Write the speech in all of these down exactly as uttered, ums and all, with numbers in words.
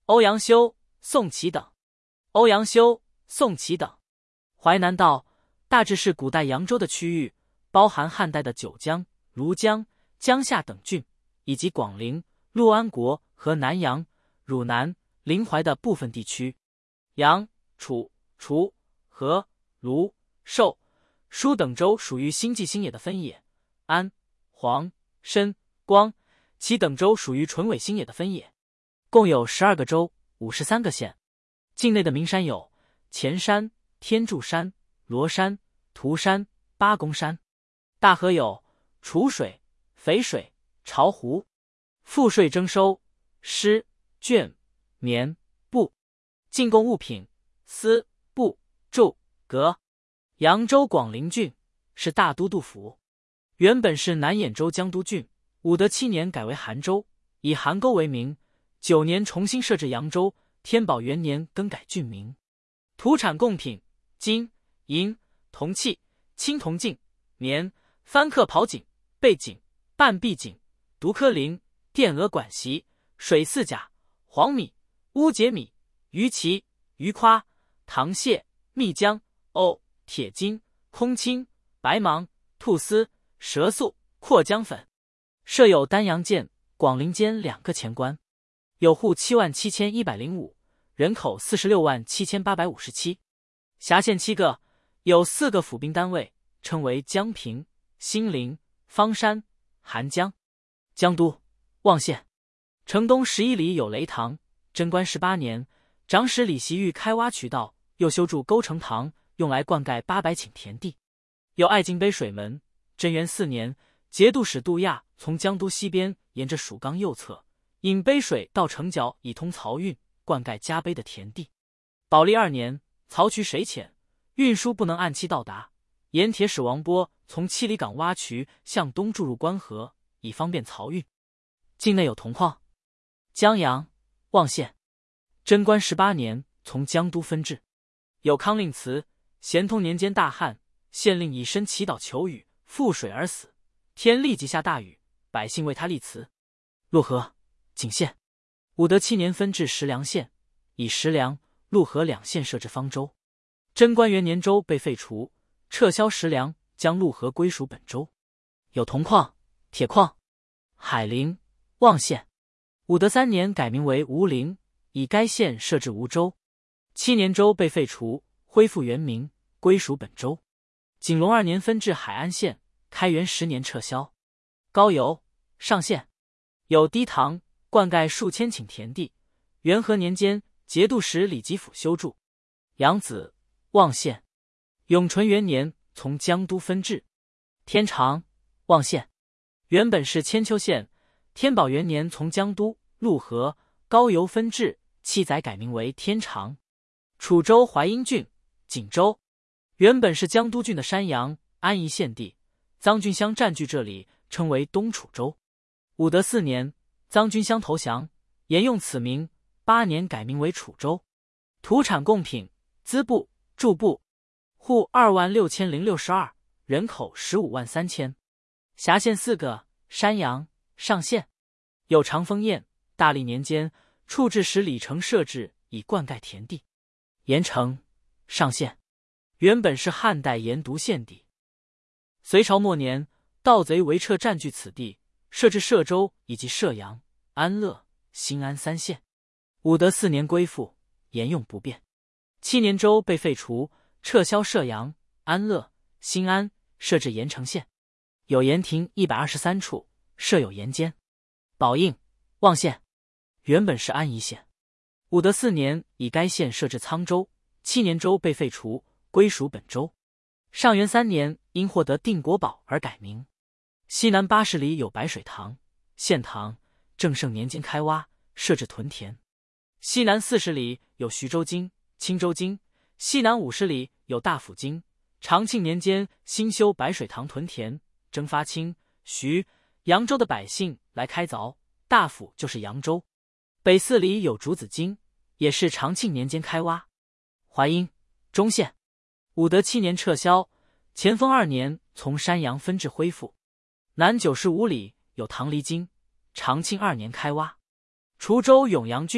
欧阳修、宋祁等。欧阳修、宋祁等。淮南道大致是古代扬州的区域，包含汉代的九江、庐江、江夏等郡，以及广陵、陆安国和南阳、汝南、临淮的部分地区。扬、楚、楚、河、卢、寿、舒等州属于新蓟新野的分野，安、黄、申、光、祁等州属于纯伪新野的分野。共有十二个州，五十三个县。境内的名山有前山、天柱山、罗山、涂山、八公山。大河有楚水、淝水、巢湖。赋税征收诗、绢、棉、布。进贡物品丝、布、胄、革。扬州广陵郡是大都督府，原本是南兖州江都郡，武德七年改为韩州，以韩沟为名。九年重新设置扬州，天宝元年更改郡名。土产贡品金、银、铜器、青铜镜、棉、翻刻袍锦、背锦、半壁锦、独科绫、电鹅管席、水四甲、黄米、乌节米、鱼鳍、鱼夸、糖蟹、蜜浆、藕、铁金、空青、白芒、兔丝、蛇素、扩浆粉。设有丹阳监、广陵监两个前关。有户七万七千一百零五，人口四十六万七千八百五十七。辖县七个，有四个府兵单位，称为江平、兴陵、方山、韩江。江都、望县。城东十一里有雷塘。贞观十八年，长史李袭欲开挖渠道，又修筑沟城塘，用来灌溉八百顷田地。有爱金杯水门。贞元四年，节度使杜亚从江都西边沿着蜀冈右侧引杯水到城角，以通漕运，灌溉加杯的田地。宝历二年，漕渠水浅，运输不能按期到达，沿铁使王波从七里港挖渠向东注入关河，以方便漕运。境内有铜矿。江阳、望县。贞观十八年从江都分治。有康令祠。咸通年间大旱，县令以身祈祷求雨，覆水而死，天立即下大雨，百姓为他立祠。陆河、景县。武德七年分治石梁县，以石梁、陆河两县设置方州。贞观元年州被废除，撤销石梁，将陆河归属本州。有铜矿、铁矿。海陵、望县。武德三年改名为吴陵，以该县设置吴州。七年州被废除，恢复原名，归属本州。景隆二年分治海安县，开元十年撤销。高邮、上县。有堤塘，灌溉数千顷田地。元和年间，节度使李吉甫修筑。扬子、望县。永淳元年从江都分治。天长、望县。原本是千秋县，天宝元年从江都、陆河、高邮分治，七载改名为天长。楚州淮阴郡、锦州。原本是江都郡的山阳、安宜县地，臧君乡占据这里，称为东楚州。武德四年，臧君乡投降，沿用此名，八年改名为楚州。土产贡品资布、筑布。户二万六千零六十二，人口十五万三千。辖县四个，山阳、上县。有长风堰。大历年间，处置使李成设置，以灌溉田地。盐城、上县。原本是汉代盐渎县地，隋朝末年，盗贼围撤占据此地，设置歙州以及歙阳、安乐、新安三县。武德四年归附，沿用不变。七年州被废除，撤销歙阳、安乐、新安，设置盐城县。有盐亭一百二十三处，设有盐监。宝应、望县。原本是安宜县。武德四年以该县设置沧州，七年州被废除，归属本州。上元三年因获得定国宝而改名。西南八十里有白水塘、县塘，正圣年间开挖，设置屯田。西南四十里有徐州京、青州京，西南五十里有大府京。长庆年间新修白水塘屯田，征发青、徐、扬州的百姓来开凿，大府就是扬州。北四里有竹子京，也是长庆年间开挖。淮阴、忠县。武德七年撤销，乾丰二年从山阳分治恢复。南九十五里有唐黎京，长庆二年开挖。滁州永阳郡、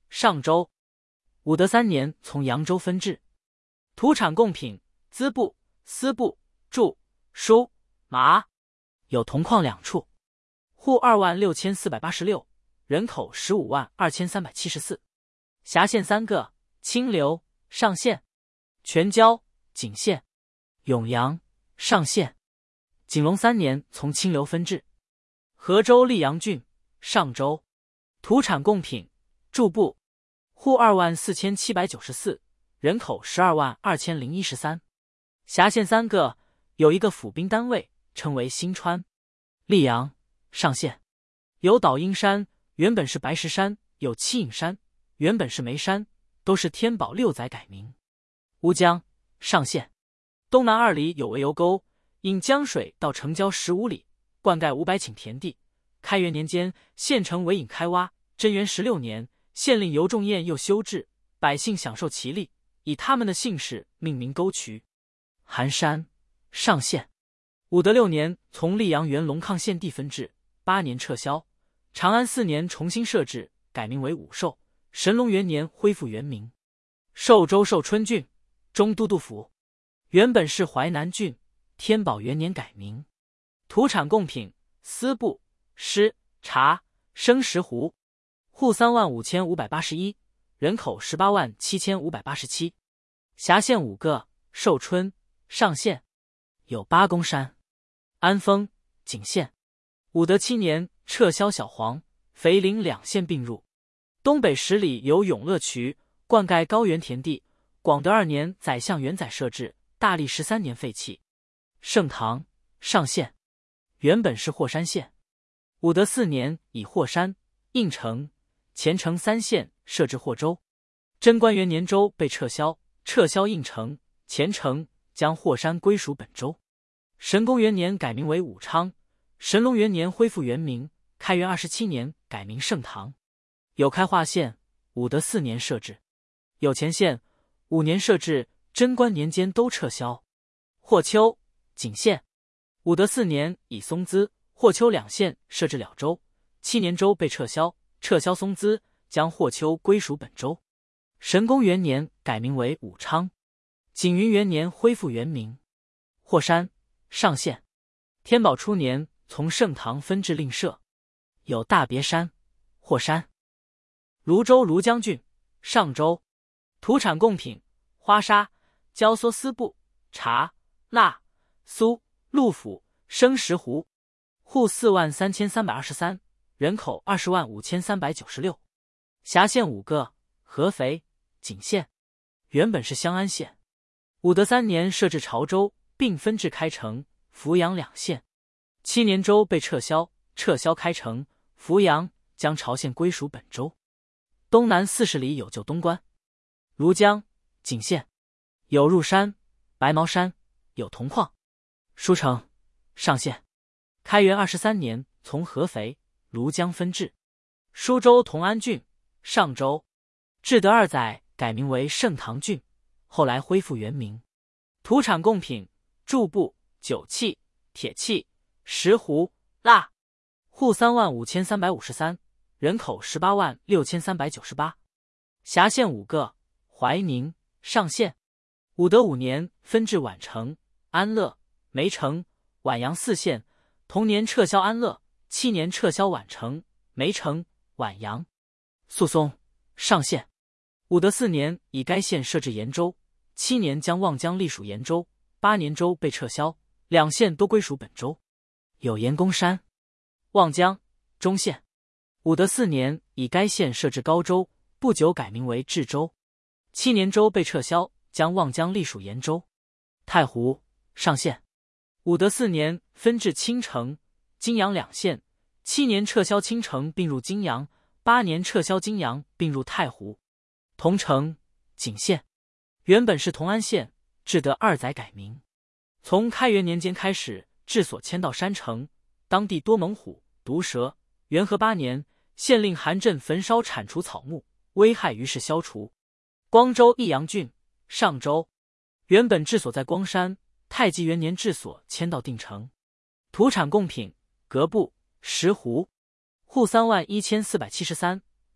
上州。武德三年从扬州分治。土产贡品、资布、丝布、苎、书、麻，有铜矿两处。户二万六千四百八十六，人口十五万二千三百七十四。辖县三个：清流、上县；全椒、景县；永阳、上县。景隆三年从清流分治。河州溧阳郡、上州。土产贡品、苎布。户二万四千七百九十四，人口十二万二千零一十三。辖县三个，有一个府兵单位，称为新川。溧阳、上县。有岛阴山，原本是白石山；有七隐山，原本是煤山，都是天宝六载改名。乌江、上县。东南二里有围油沟，引江水到城郊十五里，灌溉五百顷田地。开元年间，县城围引开挖。贞元十六年，县令尤仲彦又修治，百姓享受其利，以他们的姓氏命名沟渠。寒山、上县。武德六年从溧阳原龙亢县地分治，八年撤销。长安四年重新设置，改名为武寿。神龙元年恢复原名。寿州寿春郡、中都督府，原本是淮南郡，天宝元年改名。土产贡品、丝布、诗、茶、生石斛。户三万五千五百八十一，人口十八万七千五百八十七。辖县五个：寿春、上县。有八公山。安丰、景县。武德七年撤销小黄、肥陵两县并入。东北十里有永乐渠，灌溉高原田地。广德二年宰相元载设置，大历十三年废弃。盛唐、上县。原本是霍山县。武德四年以霍山、应城、前城三县设置霍州。贞观元年州被撤销，撤销应城、前城，将霍山归属本州。神功元年改名为武昌。神龙元年恢复原名。开元二十七年改名盛唐。有开化县，武德四年设置。有前县，五年设置，贞观年间都撤销。霍丘、景县。武德四年以松滋、霍丘两县设置了州。七年州被撤销，撤销松滋，将霍丘归属本州。神功元年改名为武昌。景云元年恢复原名。霍山、上县。天宝初年从盛唐分治另设。有大别山、霍山。泸州庐江郡、上州。土产贡品、花纱、胶蓑丝布、茶、蜡、苏、鹿府、生石斛。户四万三千三百二十三，人口二十万五千三百九十六。辖县五个：合肥、景县。原本是襄安县。武德三年设置潮州，并分治开城、扶阳两县。七年州被撤销，撤销开城、扶阳，将朝县归属本州。东南四十里有旧东关。庐江、景县。有入山、白毛山，有铜矿。舒城、上县。开元二十三年从合肥、庐江分治。舒州同安郡、上州。至德二载改名为盛唐郡，后来恢复原名。土产贡品、苎布、酒器、铁器、石斛、蜡。户三万五千三百五十三，人口十八万六千三百九十八。辖县五个：怀宁、上县。武德五年分治宛城、安乐、梅城、宛阳四县。同年撤销安乐，七年撤销宛城、梅城、宛阳。肃松、上县。武德四年以该县设置延州，七年将望江隶属延州，八年州被撤销，两县都归属本州。有阎公山。望江、中县。武德四年以该县设置高州，不久改名为治州，七年州被撤销，将望江隶属延州。太湖、上县。武德四年分治青城、金阳两县，七年撤销青城并入金阳，八年撤销金阳并入太湖。桐城、景县。原本是同安县，至德二载改名。从开元年间开始，治所迁到山城，当地多猛虎、毒蛇。元和八年，县令韩震焚烧铲除草木，危害于是消除。光州益阳郡、上州。原本治所在光山，太极元年治所迁到定城。土产贡品、革布、石斛。户三万一千四百七十三，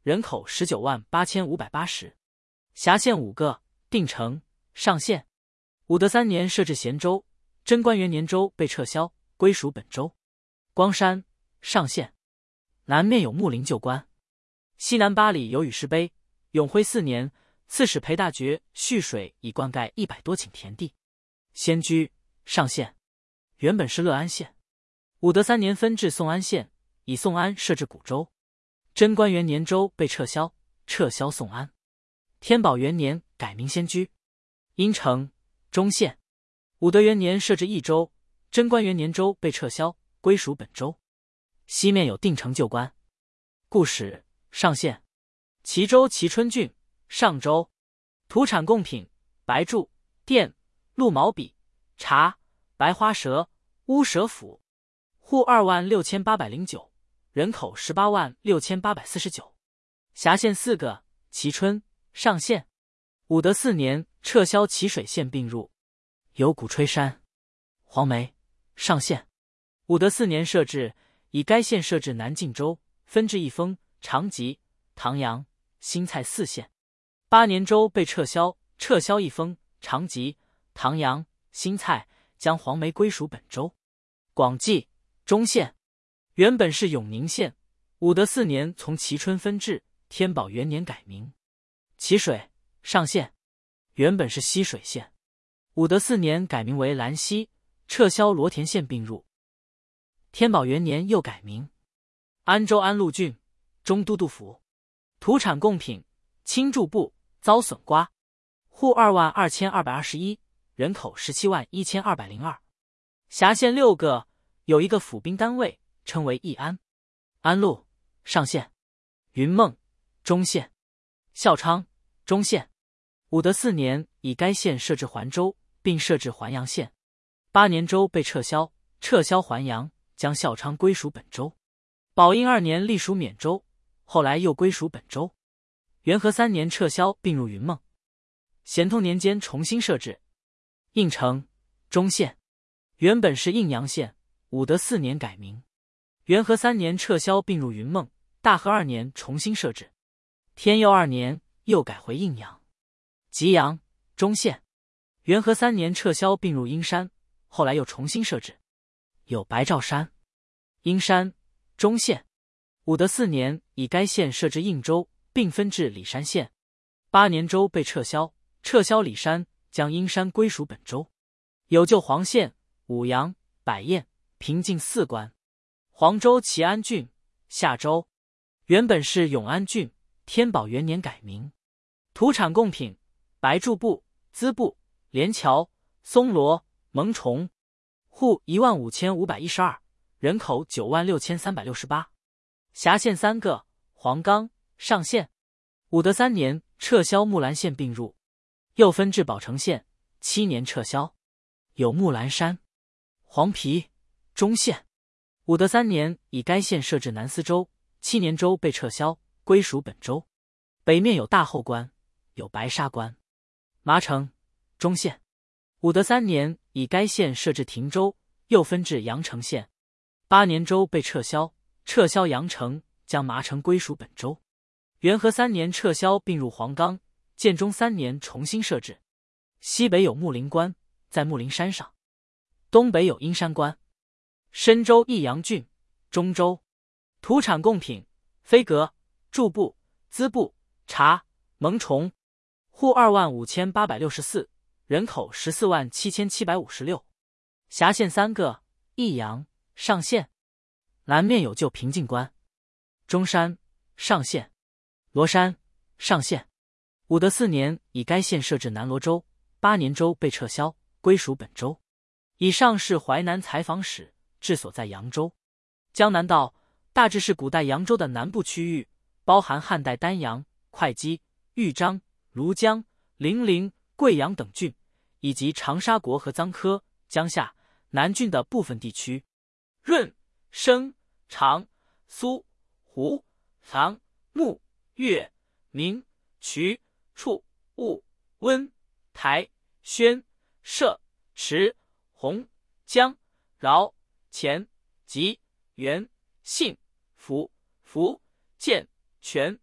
人口十九万八千五百八十。辖县五个：定城、上县。武德三年设置咸州，贞观元年州被撤销，归属本州。光山、上县。南面有木林旧关，西南八里有雨石碑。永徽四年，刺史裴大觉蓄水以灌溉一百多顷田地。仙居、上县。原本是乐安县，武德三年分至宋安县，以宋安设置古州。贞观元年州被撤销，撤销宋安。天宝元年改名仙居。阴城、中县。武德元年设置益州，贞观元年州被撤销，归属本州。西面有定城旧关。故史：上县。齐州齐春郡，上州。土产贡品：白柱、靛、鹿毛笔、茶、白花蛇、乌蛇斧。户二万六千八百零九，人口十八万六千八百四十九。辖县四个：齐春、上县。武德四年撤销齐水县并入。有鼓吹山。黄梅、上县。武德四年设置，以该县设置南靖州，分至益丰、长吉、唐阳、新蔡四县。八年州被撤销，撤销益丰、长吉、唐阳、新蔡，将黄梅归属本州。广济、中县。原本是永宁县，武德四年从齐春分治，天宝元年改名。齐水、上县。原本是西水县，武德四年改名为兰溪，撤销罗田县并入。天宝元年又改名。安州安陆郡，中都督府。土产贡品：青柱布、遭笋瓜。户二万二千二百二十一，人口十七万一千二百零二。辖县六个，有一个府兵单位，称为义安。安陆、上县。云梦、中县。孝昌、中县。武德四年以该县设置环州，并设置环阳县。八年州被撤销，撤销环阳，将孝昌归属本州。宝应二年隶属缅州，后来又归属本州。元和三年撤销并入云梦。咸通年间重新设置。应城、中县。原本是应阳县，武德四年改名。元和三年撤销并入云梦，大和二年重新设置。天佑二年又改回应阳。吉阳、中县。元和三年撤销并入阴山，后来又重新设置。有白兆山、阴山、中县。武德四年以该县设置应州，并分至里山县。八年州被撤销，撤销里山，将阴山归属本州。有旧黄县、武阳、百堰、平晋四关。黄州齐安郡、夏州。原本是永安郡，天宝元年改名。土产贡品：白柱布、淄布、连桥、松萝、蒙虫。户一万五千五百一十二，人口九万六千三百六十八。辖县三个：黄冈、上县。武德三年撤销木兰县并入，又分至宝城县，七年撤销。有木兰山。黄陂、中县。武德三年以该县设置南司州，七年州被撤销，归属本州。北面有大后关，有白沙关。麻城、中县。武德三年以该县设置亭州，又分至阳城县。八年州被撤销，撤销阳城，将麻城归属本州。元和三年撤销并入黄冈，建中三年重新设置。西北有木林关，在木林山上。东北有阴山关。深州益阳郡、中州。土产贡品：飞革、柱布、淄布、茶、蒙虫。户二万五千八百六十四，人口十四万七千七百五十六。辖县三个：益阳、上县。南面有旧平晋关。中山、上县。罗山、上县。武德四年以该县设置南罗州，八年州被撤销，归属本州。以上是淮南采访史，治所在扬州。江南道大致是古代扬州的南部区域，包含汉代丹阳、会稽、豫章、庐江、零陵、贵阳等郡，以及长沙国和臧科、江夏、南郡的部分地区。润、生、长、苏、湖、杭、穆、岳、明、衢、处、务、温、台、宣、歙、池、洪、江、饶、乾、吉、元、信、福、福、建、泉、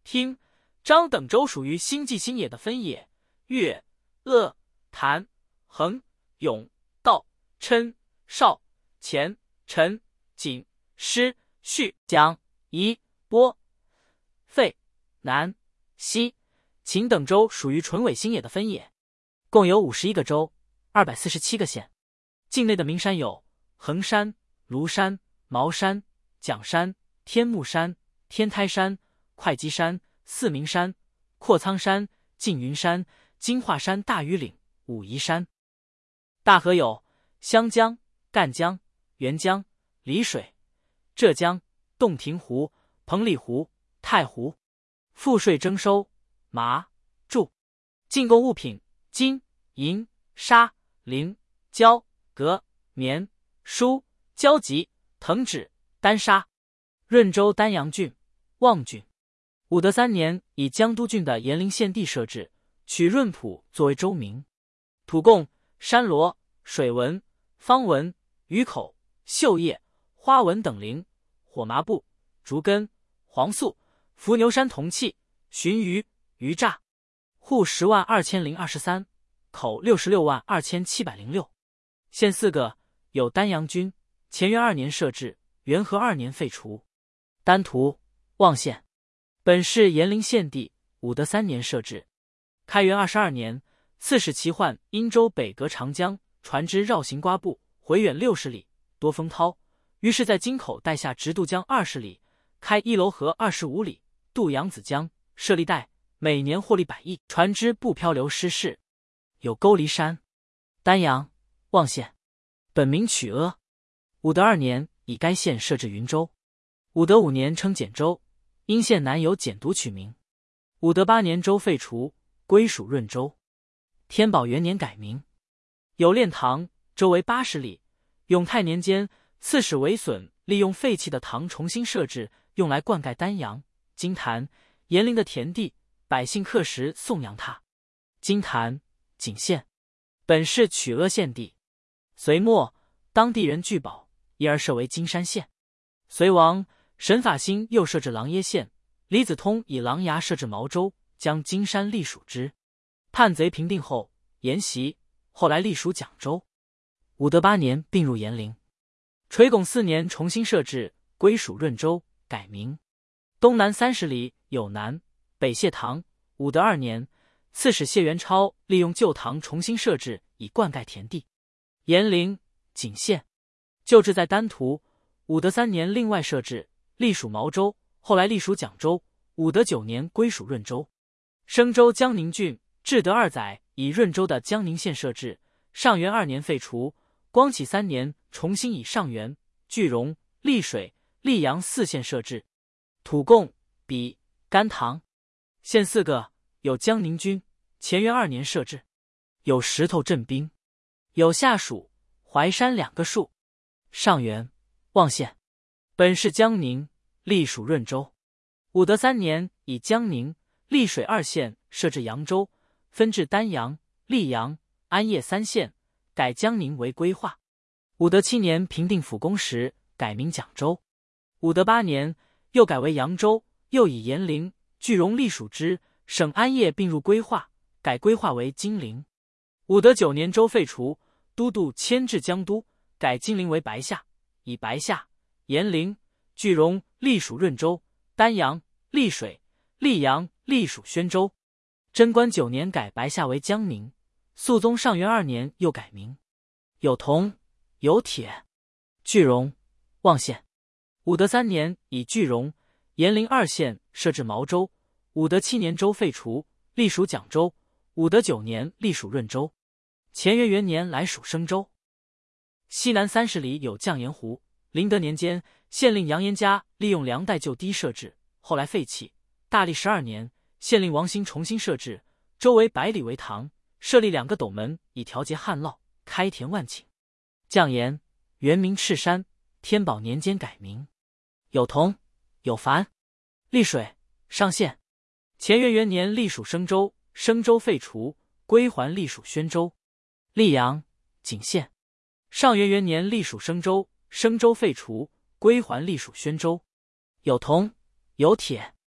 听、张等州属于新纪新野的分野。越、鄂、谭、衡、永、道、琛、绍、乾、陈、锦、施、叙、江、宜、波、费、南、西、秦等州属于纯伪新野的分野，共有五十一个州，二百四十七个县。境内的名山有衡山、庐山、茅山、蒋山、天目山、天台山、会稽山、四明山、阔苍山、缙云山、金华山、大庾岭、武夷山。大河有湘江、赣江、沅江、丽水、浙江、洞庭湖、彭蠡湖、太湖。赋税征收麻、苎。进贡物品金、银、纱、绫、胶、革、棉、书、胶集、藤纸、丹纱。润州丹阳郡、望郡。武德三年以江都郡的延陵县地设置，取润浦作为州名。土贡山螺、水纹、方纹、鱼口、绣叶、花纹等绫、火麻布、竹根、黄素、伏牛山铜器、鲟鱼、鱼栅。户十万二千零二十三，口六十六万二千七百零六。县四个，有丹阳郡，乾元二年设置，元和二年废除。丹徒，望县，本是延陵县地，武德三年设置。开元二十二年，刺史齐焕因州北隔长江，船只绕行瓜埠，回远六十里，多风涛，于是在京口带下直渡江二十里，开一楼河二十五里，渡扬子江，设利带，每年获利百亿，船只不漂流失事。有沟离山。丹阳，望县，本名曲阿。武德二年以该县设置云州。武德五年称简州，因县南有简牍取名。武德八年州废除，归属润州。天宝元年改名。有练塘，周围八十里。永泰年间，刺史韦损利用废弃的塘重新设置，用来灌溉丹阳、金坛、延陵的田地，百姓刻石颂扬他。金坛，景县，本是曲阿县地。隋末，当地人聚宝，因而设为金山县。隋亡，沈法兴又设置琅琊县，李子通以琅琊设置毛州，将金山隶属之。叛贼平定后，沿袭，后来隶属蒋州。武德八年并入延陵。垂拱四年重新设置，归属润州，改名。东南三十里有南北谢塘。武德二年，刺史谢元超利用旧塘重新设置，以灌溉田地。延陵，景县，旧治在丹徒。武德三年另外设置，隶属毛州，后来隶属蒋州。武德九年归属润州。升州江宁郡，至德二载以润州的江宁县设置，上元二年废除。光启三年重新以上元、句容、溧水、溧阳四县设置。土贡、比、甘棠。县四个，有江宁郡，乾元二年设置。有石头镇兵。有下属、淮山两个戍。上元，望县，本是江宁，隶属润州。武德三年以江宁、溧水二县设置扬州，分至丹阳、溧阳、安业三县，改江宁为归化。武德七年平定辅公时，改名蒋州。武德八年又改为扬州，又以延陵、句容隶属之，省安业并入归化，改归化为金陵。武德九年州废除，都督迁至江都，改金陵为白下，以白下、延陵、句容隶属润州，丹阳、溧水、溧阳隶属宣州。贞观九年改白下为江宁。肃宗上元二年又改名。有铜，有铁。句容，望县。武德三年以句容、延陵二县设置毛州。武德七年州废除，隶属蒋州。武德九年隶属润州。乾元元年来属升州。西南三十里有绛岩湖。麟德年间，县令杨延嘉利用梁代就堤设置，后来废弃。大历十二年，县令王兴重新设置，周围百里为塘，设立两个斗门，以调节旱涝，开田万顷。绛岩，原名赤山，天宝年间改名。有铜，有矾。溧水，上县。乾元元年隶属升州，升州废除，归还隶属宣州。溧阳，景县。上元元年隶属升州，升州废除，归还隶属宣州。有铜，有铁。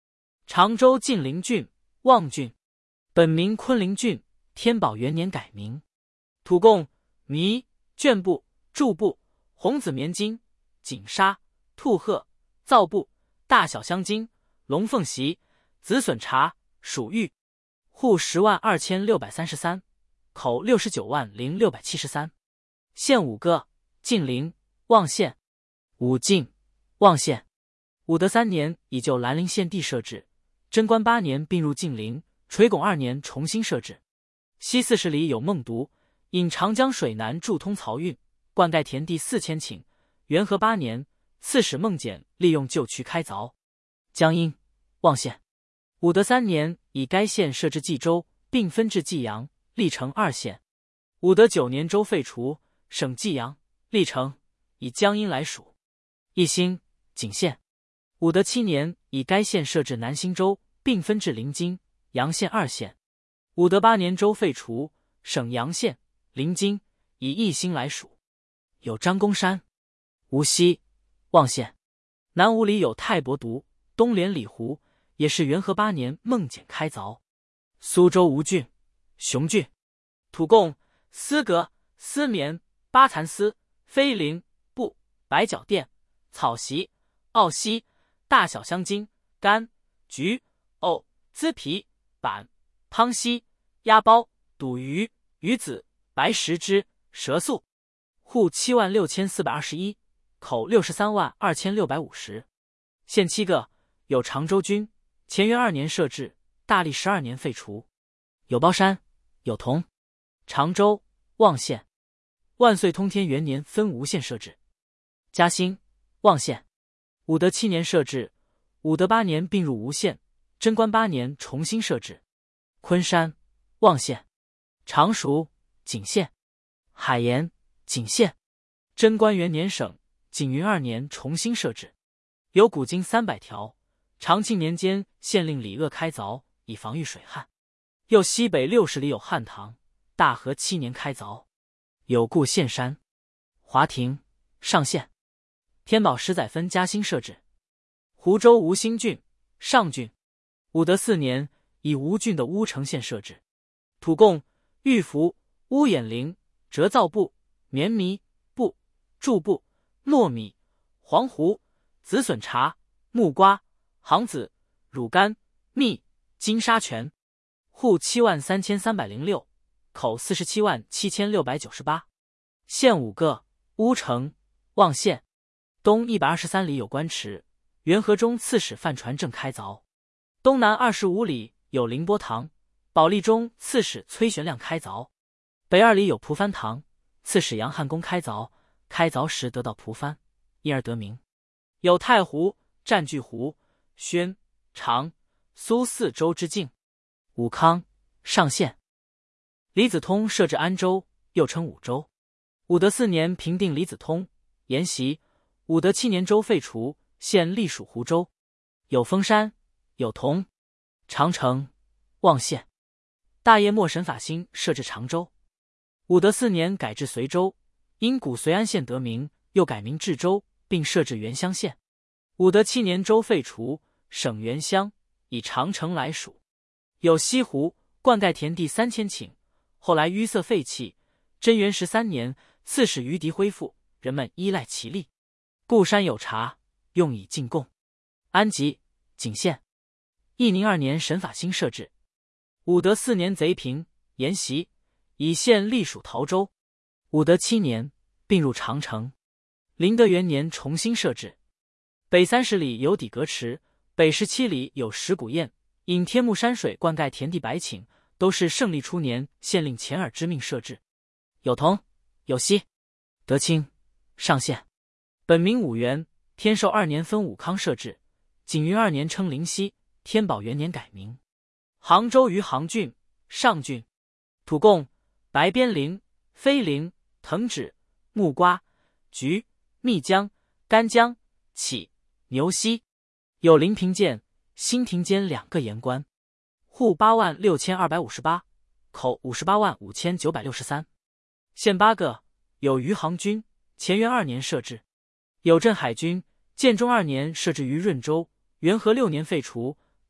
常州晋陵郡、望郡，本名昆陵郡，天宝元年改名。土贡、糜、绢布、柱布、红紫棉巾、锦纱、兔褐、皂布、大小香巾、龙凤席、紫笋茶、蜀玉。户十万二千六百三十三，口六十九万零六百七十三。县五个：晋陵、望县。武晋、望县。武德三年以旧兰陵县地设置，贞观八年并入晋陵，垂拱二年重新设置。西四十里有孟渎，引长江水南注通漕运，灌溉田地四千顷。元和八年，刺史孟简利用旧渠开凿。江阴、望县。武德三年以该县设置冀州，并分至济阳、历城二县。武德九年州废除，省济阳、历城，以江阴来属。义兴、景县。武德七年以该县设置南兴州，并分至临津、阳县二县。武德八年州废除，省阳县、临津，以义兴来属。有张公山。无锡、望县。南五里有太伯渎，东连里湖，也是元和八年孟简开凿。苏州吴郡、雄郡。土贡、丝革、丝棉、八蚕丝、飞绫、布、白角垫、草席、奥西、大小香巾、柑、橘、藕、锱皮、板、汤溪、鸭包、肚鱼、鱼子、白石枝、蛇素。户七万六千四百二十一，口六十三万二千六百五十。县七个：有常州郡，乾元二年设置，大历十二年废除。有包山、有同。常州、望县。万岁通天元年分吴县设置。嘉兴、望县。武德七年设置，武德八年并入吴县，贞观八年重新设置。昆山、望县。常熟、景县。海盐、景县。贞观元年省，景云二年重新设置。有古今三百条。长庆年间县令李鄂开凿，以防御水旱。又西北六十里有汉塘，大和七年开凿。有故县山。华亭、上县。天宝十载分嘉兴设置。湖州吴兴郡、上郡。武德四年以吴郡的乌城县设置。土贡、玉符、乌眼绫、折皂布、棉糜、布、柱布、糯米、黄胡、紫笋茶、木瓜、杭子、乳柑、蜜、金沙泉。户七万三千三百零六，口四十七万七千六百九十八。县五个：乌城、望县。东一百二十三里有官池，元和中刺史范传正开凿。东南二十五里有凌波堂，保利中刺史崔玄亮开凿。北二里有蒲藩堂，刺史杨汉公开凿，开凿时得到蒲藩，因而得名。有太湖、占据湖、宣、长、苏四州之境。武康、上县。李子通设置安州，又称武州。武德四年平定李子通，沿袭。武德七年州废除，现隶属湖州。有封山、有同。长城、望县。大业末审法兴设置常州。武德四年改制随州，因古随安县得名，又改名治州，并设置原乡县。武德七年州废除，省原乡，以长城来属。有西湖，灌溉田地三千顷，后来淤塞废弃。贞元十三年，刺史于迪恢复，人们依赖其力。故山有茶，用以进贡。安吉、景县。义宁二年审法兴设置。武德四年贼平，沿袭，以县隶属陶州。武德七年并入长城。麟德元年重新设置。北三十里有底阁池，北十七里有石鼓堰，引天目山水灌溉田地百顷，都是胜利初年县令钱耳之命设置。有同、有西。德清、上县。本名武元，天寿二年分武康设置，景云二年称灵溪，天宝元年改名。杭州余杭郡、上郡。土贡、白边绫、飞绫、藤枳、木瓜、橘、蜜浆、干姜、杞、牛膝。有临平监、新亭监两个盐官。户八万六千二百五十八，口五十八万五千九百六十三。县八个：有余杭郡，乾元二年设置。有镇海军，建中二年设置于润州，元和六年废除，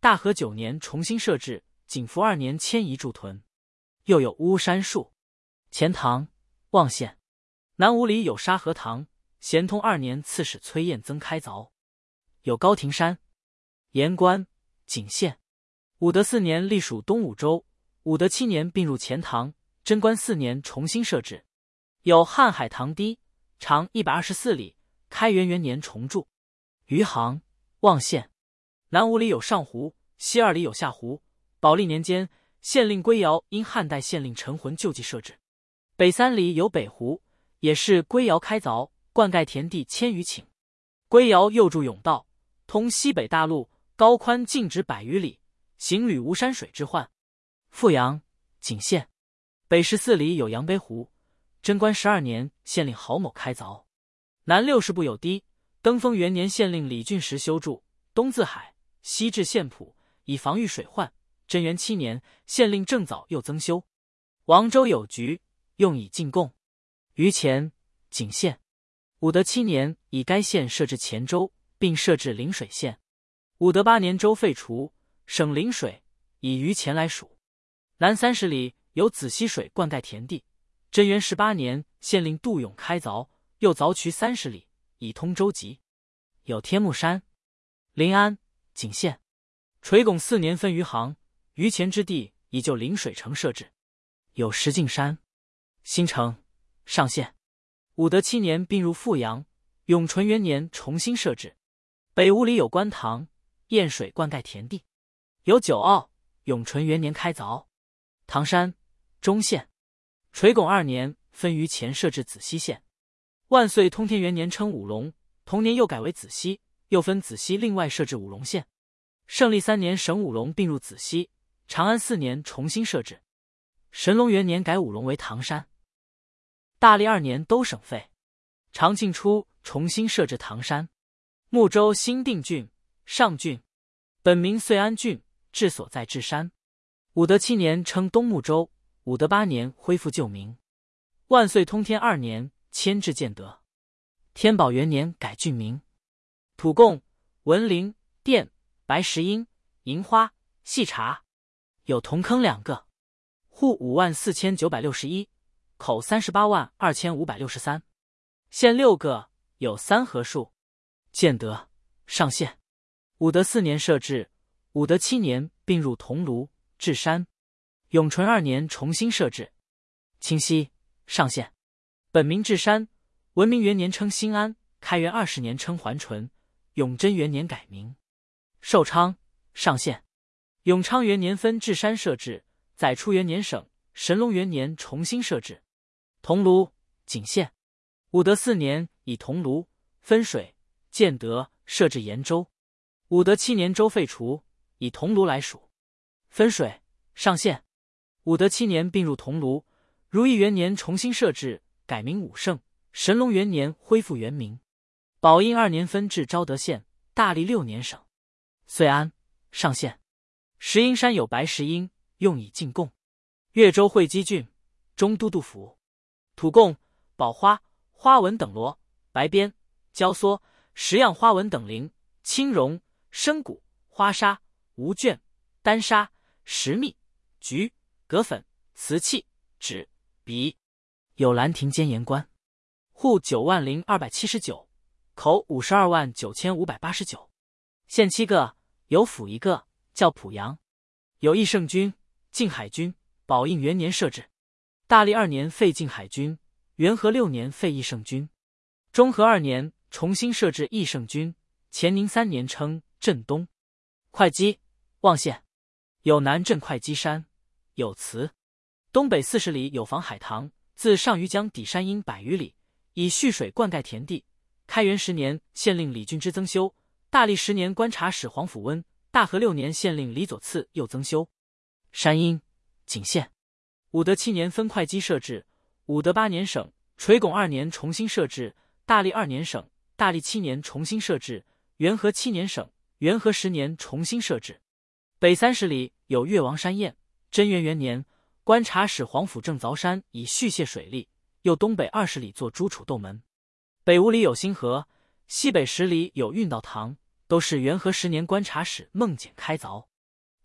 大和九年重新设置，景福二年迁移驻屯。又有巫山树。钱塘望县。南五里有沙河塘，咸通二年刺史崔彦增开凿。有高亭山。盐官景县。武德四年隶属东武州，武德七年并入钱塘，贞观四年重新设置。有瀚海塘堤，长一百二十四里，开元元年重筑。余杭望县。南五里有上湖，西二里有下湖。宝历年间，县令归尧因汉代县令陈浑旧迹设置。北三里有北湖，也是归尧开凿，灌溉田地千余顷。归尧又筑甬道，通西北大路，高宽径直百余里，行旅无山水之患。富阳景县。北十四里有阳杯湖，贞观十二年县令郝某开凿。南六十步有堤，登封元年县令李俊实修筑，东自海，西至县浦，以防御水患。贞元七年县令郑藻又增修。王州有局，用以进贡。余前景县。武德七年以该县设置黔州，并设置临水县。武德八年州废除，省临水，以余前来属。南三十里有子溪水灌溉田地。贞元十八年县令杜永开凿，又凿渠三十里，以通州籍。有天目山。临安景县。垂拱四年分余杭，余前之地以就临水城设置。有石径山。新城上县。武德七年并入富阳，永淳元年重新设置。北五里有官塘，堰水灌溉田地。有九坳，永淳元年开凿。唐山中县。垂拱二年分余前设置子溪县。万岁通天元年称武隆，同年又改为子溪，又分子溪另外设置武隆县。圣历三年省武隆并入子溪，长安四年重新设置。神龙元年改武隆为唐山。大历二年都省废。长庆初重新设置唐山。睦州新定郡、上郡，本名遂安郡，治所在至山。武德七年称东睦州，武德八年恢复旧名。万岁通天二年迁至建德。天宝元年改郡名。土贡、文陵、店、白石英、银花、细茶。有铜坑两个。户五万四千九百六十一，口三十八万二千五百六十三。县六个，有三合树。建德上县。武德四年设置，武德七年并入桐庐、至山。永淳二年重新设置。清溪上县。本名至山，文明元年称新安，开元二十年称环淳，永贞元年改名。寿昌上县。永昌元年分至山设置，载初元年省，神龙元年重新设置。桐庐景县。武德四年以桐庐、分水、建德设置延州。武德七年州废除，以桐庐来属。分水上县。武德七年并入桐庐，如意元年重新设置，改名武胜，神龙元年恢复原名。宝应二年分至昭德县，大历六年省。遂安上县。石英山有白石英，用以进贡。越州会稽郡，中都督府。土贡、宝花、花纹等螺、白边、焦缩、十样花纹等菱、青绒、深谷、花纱、无卷、丹纱、石蜜、菊、葛粉、瓷器、纸、笔。有兰亭监盐官。户九万零二百七十九，口五十二万九千五百八十九。县七个，有府一个，叫濮阳。有义圣军、靖海军，宝应元年设置。大历二年废靖海军，元和六年废义圣军。中和二年重新设置义圣军，乾宁三年称镇东。会稽望县。有南镇会稽山，有祠。东北四十里有防海塘，自上虞江底山阴百余里，以蓄水灌溉田地。开元十年县令李俊之增修，大历十年观察使黄甫温，大和六年县令李左次又增修。山阴景县。武德七年分会稽设置，武德八年省，垂拱二年重新设置，大历二年省，大历七年重新设置，元和七年省，元和十年重新设置。北三十里有越王山堰，贞元元年，观察使黄甫正凿山以蓄泄水利，又东北二十里作朱楚斗门。北五里有新河，西北十里有运道塘，都是元和十年观察使孟简开凿。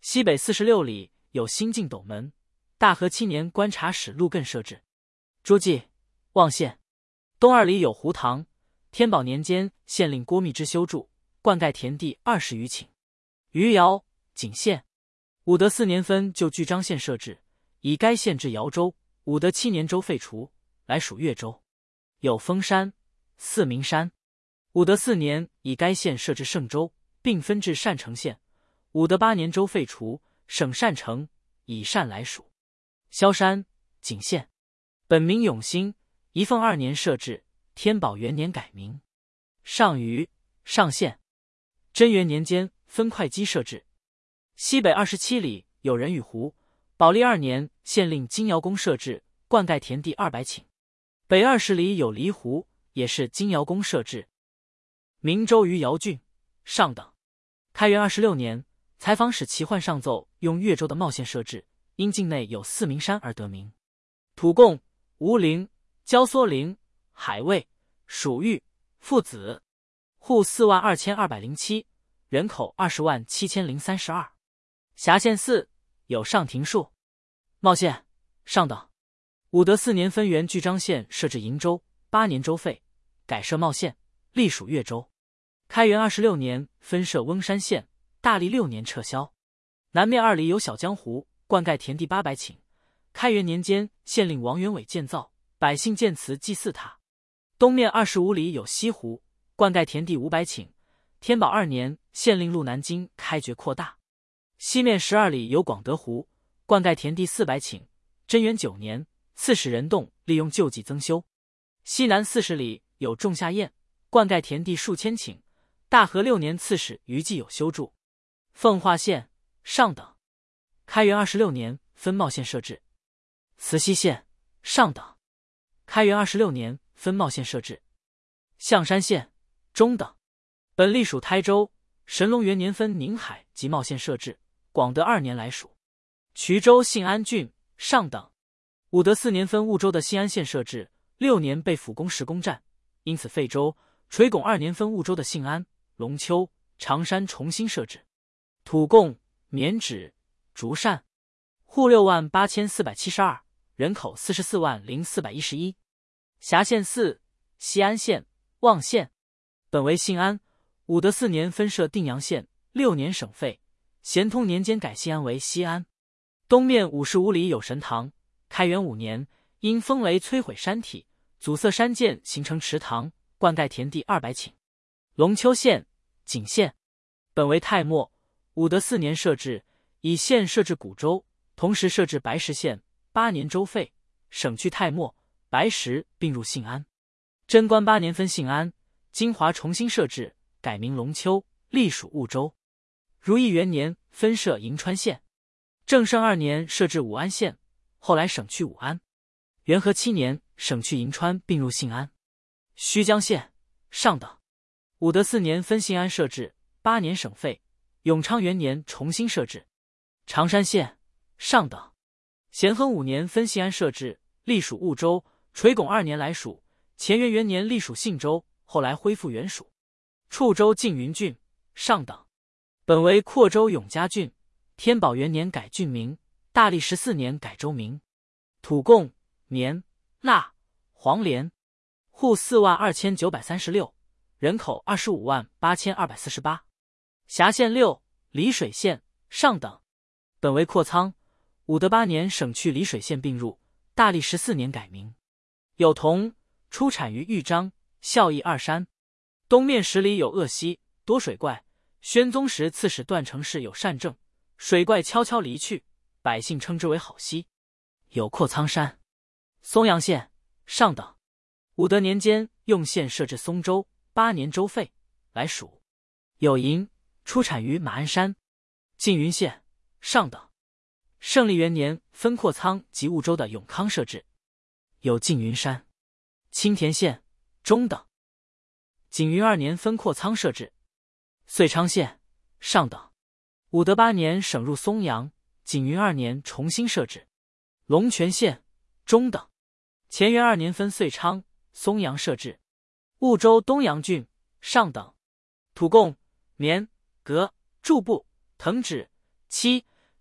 西北四十六里有新晋斗门，大和七年观察使陆艮设置。诸记望县。东二里有胡塘，天宝年间县令郭密之修筑，灌溉田地二十余顷。余姚景县。武德四年分就巨章县设置，以该县治姚州。武德七年州废除，来属越州。有封山、四明山。武德四年以该县设置盛州，并分至单城县。武德八年州废除，省单城，以单来属。萧山景县。本名永兴，仪凤二年设置，天宝元年改名。上虞上县。贞元年间分会稽设置。西北二十七里有人与湖，宝历二年县令金瑶宫设置，灌溉田地二百顷。北二十里有离湖，也是金瑶宫设置。明州于姚郡上等。开元二十六年，采访使齐焕上奏用越州的茂县设置，因境内有四明山而得名。土贡、吴陵、焦缩陵、海卫、蜀域、父子。户四万二千二百零七，人口二十万七千零三十二。辖县四有上庭树。茂县上等。武德四年分原巨章县设置营州，八年州废，改设茂县，隶属越州。开元二十六年分设翁山县，大历六年撤销。南面二里有小江湖，灌溉田地八百顷。开元年间，县令王元伟建造，百姓建祠祭祀他。东面二十五里有西湖，灌溉田地五百顷。天宝二年，县令陆南京开掘扩大。西面十二里有广德湖，灌溉田地四百顷。贞元九年，刺史任栋利用旧迹增修。西南四十里有仲夏堰，灌溉田地数千顷。大和六年，刺史余季有修筑。奉化县上等。开元二十六年分茂县设置。慈溪县上等。开元二十六年分茂县设置。象山县中等。本隶属台州，神龙元年分宁海及茂县设置，广德二年来属。衢州信安郡上等。武德四年分婺州的信安县设置，六年被辅攻石攻战，因此废州。垂拱二年分婺州的信安、龙丘、常山重新设置。土贡、棉纸、竹扇。户六万八千四百七十二，人口四十四万零四百一十一。辖县四西安县、望县。本为信安。武德四年分设定阳县，六年省废。咸通年间改信安为西安。东面五十五里有神堂。开元五年，因风雷摧毁山体，阻塞山涧，形成池塘，灌溉田地二百顷。龙丘县景县。本为太末。武德四年设置，以县设置古州，同时设置白石县，八年州废，省去太末，白石并入信安。贞观八年分信安、金华重新设置，改名龙丘，隶属婺州。如意元年分设银川县。正圣二年设置武安县，后来省去武安。元和七年省去银川，并入信安。虚江县上等。武德四年分信安设置，八年省废。永昌元年重新设置。常山县上等。咸亨五年分信安设置，隶属婺州。垂拱二年来属。乾元元年隶属信州，后来恢复原属。处州缙云郡上等。本为扩州永嘉郡。天宝元年改郡名，大历十四年改州名。土贡、棉、蜡、黄连。户四万二千九百三十六，人口二十五万八千二百四十八。辖县六丽水县上等。本为扩仓。武德八年省去丽水县并入，大历十四年改名。有铜，出产于豫章、孝义二山。东面十里有鄂溪，多水怪。宣宗时刺史段成式有善政，水怪悄悄离去，百姓称之为好溪。有阔苍山。松阳县上等。武德年间用县设置松州，八年州废，来属。有银，出产于马鞍山。缙云县上等。圣历元年分阔苍及婺州的永康设置。有缙云山。青田县中等。景云二年分阔苍设置。遂昌县上等。武德八年省入松阳，景云二年重新设置。龙泉县中等。乾元二年分遂昌、松阳设置。婺州东阳郡上等。土贡、棉、革、贮布、藤纸、漆、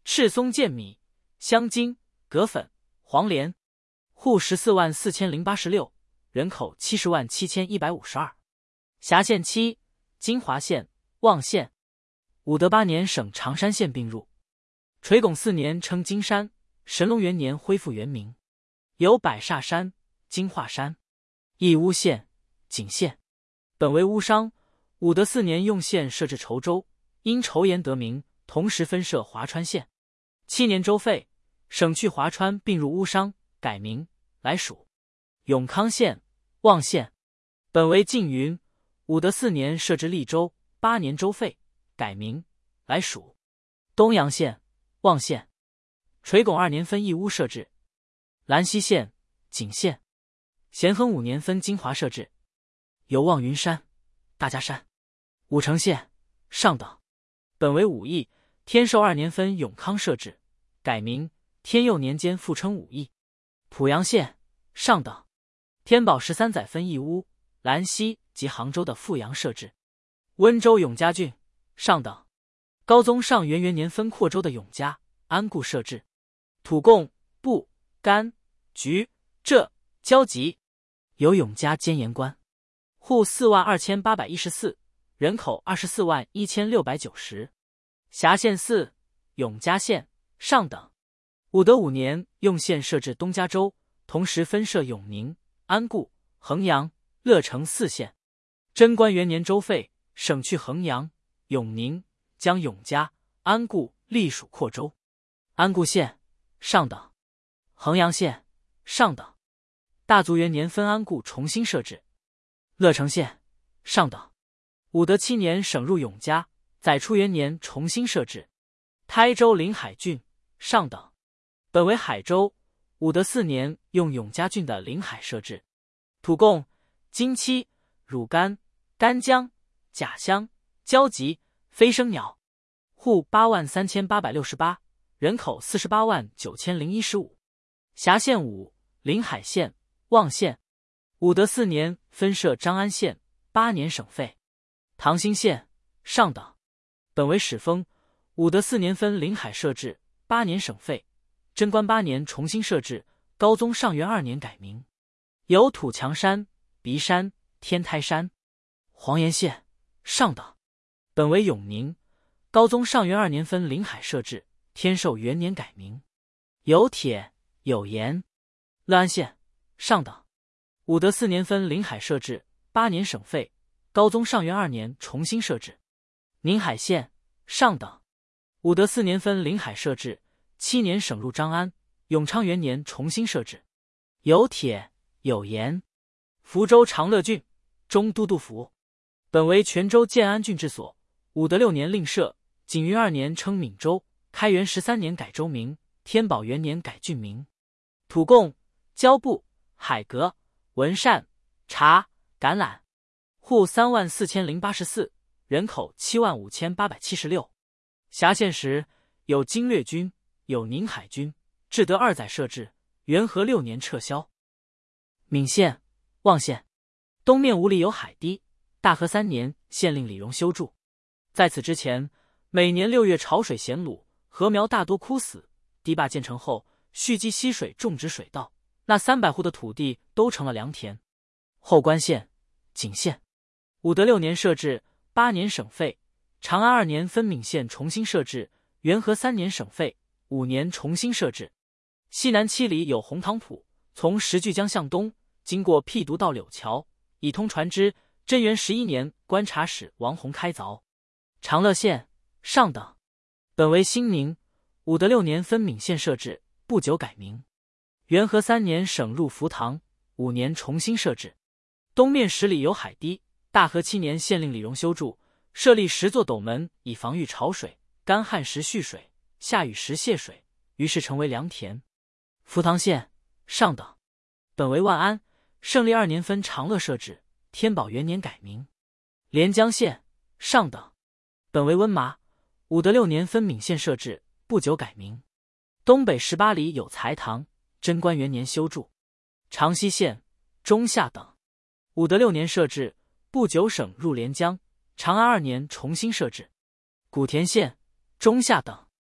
赤松健米、香精、葛粉、黄连。户十四万四千零八十六，人口七十万七千一百五十二。辖县七：金华县、望县。武德八年省常山县并入。垂拱四年称金山，神龙元年恢复原名。有百煞山、金华山。义乌县、景县。本为乌商。武德四年用县设置稠州，因稠盐得名，同时分设华川县。七年州废，省去华川并入乌商，改名来属。永康县、望县。本为晋云。武德四年设置利州，八年州废，改名来属。东阳县、望县。垂拱二年分义乌设置。兰溪县、景县。咸亨五年分金华设置。有望云山、大家山。武城县、上等。本为武义。天寿二年分永康设置，改名。天佑年间复称武义。濮阳县、上等。天宝十三载分义乌、兰溪及杭州的富阳设置。温州永嘉郡、上等。高宗上元元年分扩州的永嘉、安固设置。土贡、布、甘、橘、浙、交集。有永嘉监盐官。户四万二千八百一十四，人口二十四万一千六百九十。辖县四：永嘉县、上等。武德五年用县设置东嘉州，同时分设永宁、安固、衡阳、乐城四县。贞观元年州废，省去衡阳、永宁，将永嘉、安固隶属扩州。安固县、上等。衡阳县、上等。大族元年分安固重新设置。乐城县、上等。武德七年省入永嘉，载初元年重新设置。台州临海郡、上等。本为海州。武德四年用永嘉郡的临海设置。土贡、金漆、乳甘、干姜、甲香、交集、飞生鸟。户八万三千八百六十八，人口四十八万九千零一十五。辖县五：临海县、望县。武德四年分设张安县，八年省废。唐兴县、上等。本为始封。武德四年分临海设置，八年省废。贞观八年重新设置，高宗上元二年改名。有土墙山、鼻山、天台山。黄岩县、上等。本为永宁。高宗上元二年分临海设置，天寿元年改名。有铁、有盐。乐安县、上等。武德四年分临海设置，八年省废。高宗上元二年重新设置。宁海县、上等。武德四年分临海设置，七年省入张安。永昌元年重新设置。有铁、有盐。福州长乐郡、中都督府。本为泉州建安郡治所。武德六年另设，景云二年称闽州，开元十三年改州名，天宝元年改郡名。土贡、胶布、海格、文善、茶、橄榄。户三万四千零八十四，人口七万五千八百七十六。辖县时有经略军，有宁海军，至德二载设置，元和六年撤销。闽县、望县。东面五里有海堤，大和三年县令李荣修筑。在此之前，每年六月潮水咸鲁，禾苗大多枯死。堤坝建成后，蓄积溪水，种植水稻，那三百户的土地都成了良田。后官县、景县。武德六年设置，八年省废。长安二年分闽县重新设置，元和三年省废，五年重新设置。西南七里有红塘浦，从石巨江向东，经过辟渎到柳桥，以通船只。贞元十一年，观察使王弘开凿。长乐县、上等。本为兴宁。武德六年分闽县设置，不久改名。元和三年省入福塘，五年重新设置。东面十里有海堤，大和七年县令李荣修筑，设立十座斗门，以防御潮水，干旱时蓄水，下雨时泄水，于是成为良田。福塘县、上等。本为万安。胜利二年分长乐设置，天宝元年改名。连江县、上等。本为温麻。武德六年分闽县设置，不久改名。东北十八里有财堂，贞观元年修筑。长溪县、中下等。武德六年设置，不久省入连江。长安二年重新设置。古田县、中下等。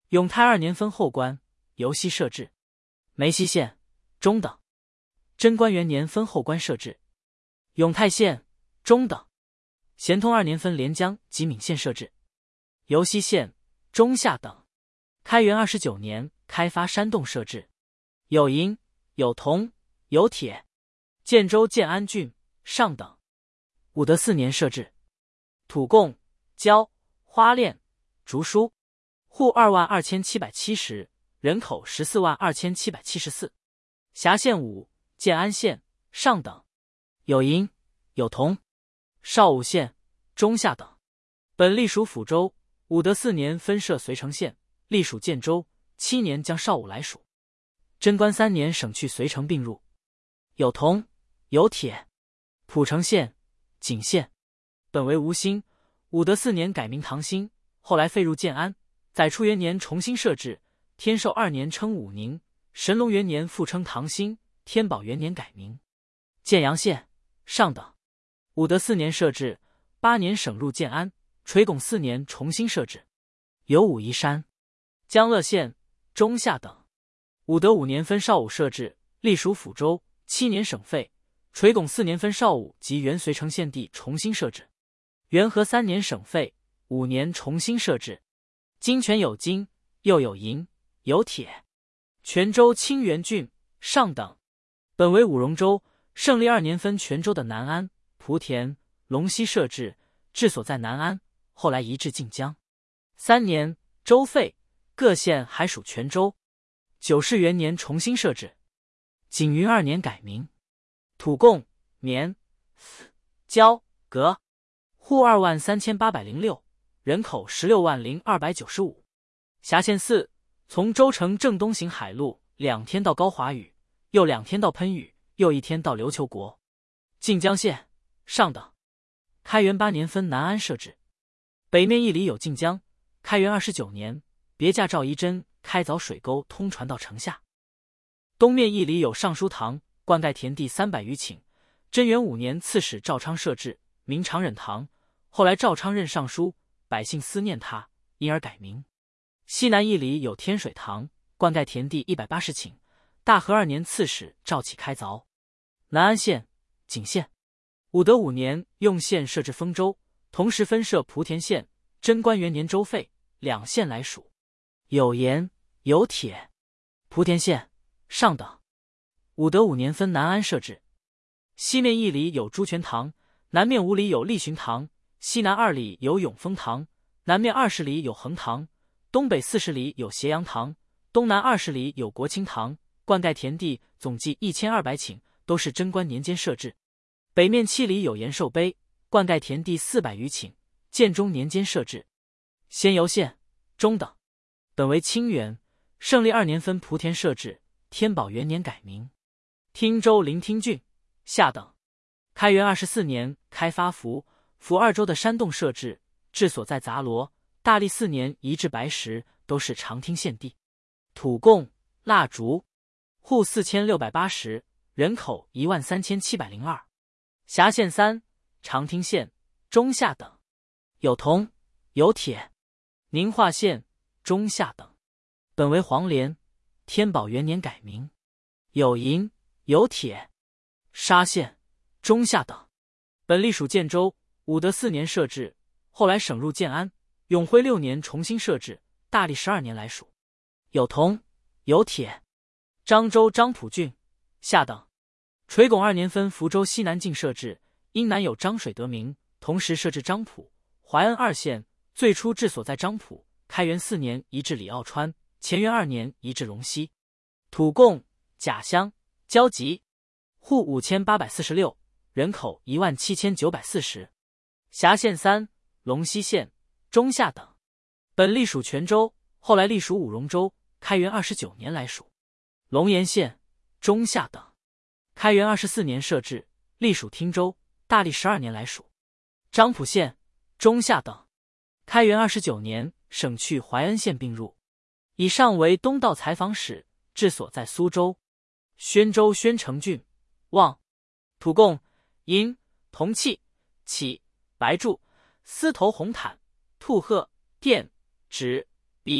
永泰二年分后官，由西设置。梅溪县中等。贞观元年分后官设置。永泰县中等。咸通二年分连江及闽县设置。由西县中下等。开元二十九年开发山洞设置。有银、有铜、有铁。建州建安郡上等。武德四年设置。土贡、胶、花炼、竹书。户二万二千七百七十，人口十四万二千七百七十四。辖县五，建安县上等。有银、有铜。邵武县中下等。本隶属抚州。武德四年分设随城县，隶属建州。七年将邵武来属。贞观三年省去随城并入。有铜、有铁。蒲城县、景县。本为吴兴。武德四年改名唐兴，后来废入建安。载初元年重新设置。天寿二年称武宁。神龙元年复称唐兴。天宝元年改名。建阳县上等。武德四年设置。八年省入建安。垂拱四年重新设置。有武夷山。江乐县中下等。武德五年分邵武设置，隶属抚州。七年省废。垂拱四年分邵武及原随城县地重新设置。元和三年省废。五年重新设置。金泉有金，又有银，有铁。泉州清源郡上等。本为五戎州。胜利二年分泉州的南安、莆田、龙溪设置，治所在南安，后来移至晋江。三年州废，各县还属泉州。九世元年重新设置。景云二年改名。土贡、棉、胶、革。户二万三千八百零六，人口十六万零二百九十五。辖县四，从州城正东行海路，两天到高华屿，又两天到喷屿，又一天到琉球国。晋江县上等。开元八年分南安设置。北面一里有晋江。开元二十九年，别驾赵仪真开凿水沟，通传到城下。东面一里有尚书堂，灌溉田地三百余顷。贞元五年，刺史赵昌设置，名长忍堂。后来赵昌任尚书，百姓思念他，因而改名。西南一里有天水堂，灌溉田地一百八十顷。大和二年，刺史赵启开凿。南安县、景县。武德五年，用县设置丰州，同时分设莆田县。贞观元年州废，两县来属。有盐、有铁。莆田县上等。武德五年分南安设置。西面一里有朱全堂，南面五里有立循堂，西南二里有永丰堂，南面二十里有恒堂，东北四十里有斜阳堂，东南二十里有国清堂。灌溉田地总计一千二百顷，都是贞观年间设置。北面七里有延寿碑，灌溉田地四百余顷，建中年间设置。仙游县中等。本为清源。胜利二年分莆田设置，天宝元年改名。汀州临汀郡下等。开元二十四年开发福福二州的山洞设置，治所在杂罗。大历四年移至白石，都是长汀县地。土贡、蜡烛。户四千六百八十，人口一万三千七百零二。辖县三，长汀县中下等。有铜、有铁。宁化县中下等。本为黄连。天宝元年改名。有银、有铁。沙县中下等。本隶属建州。武德四年设置，后来省入建安。永徽六年重新设置，大历十二年来属。有铜、有铁。漳州漳浦郡下等。垂拱二年分福州西南境设置，因南有漳水得名，同时设置漳浦。淮安二县最初治所在漳浦。开元四年移至李奥川，乾元二年移至龙溪。土贡、甲乡、交集。户五千八百四十六，人口一万七千九百四十。辖县三，龙溪县中下等。本隶属泉州，后来隶属五戎州。开元二十九年来属。龙岩县中下等。开元二十四年设置，隶属汀州。大历十二年来属。漳浦县中下等。开元二十九年省去淮安县并入。以上为东道采访使，治所在苏州。宣州宣城郡望。土贡、银、铜器、起、白柱、丝头红毯、兔鹤、钿、纸、笔、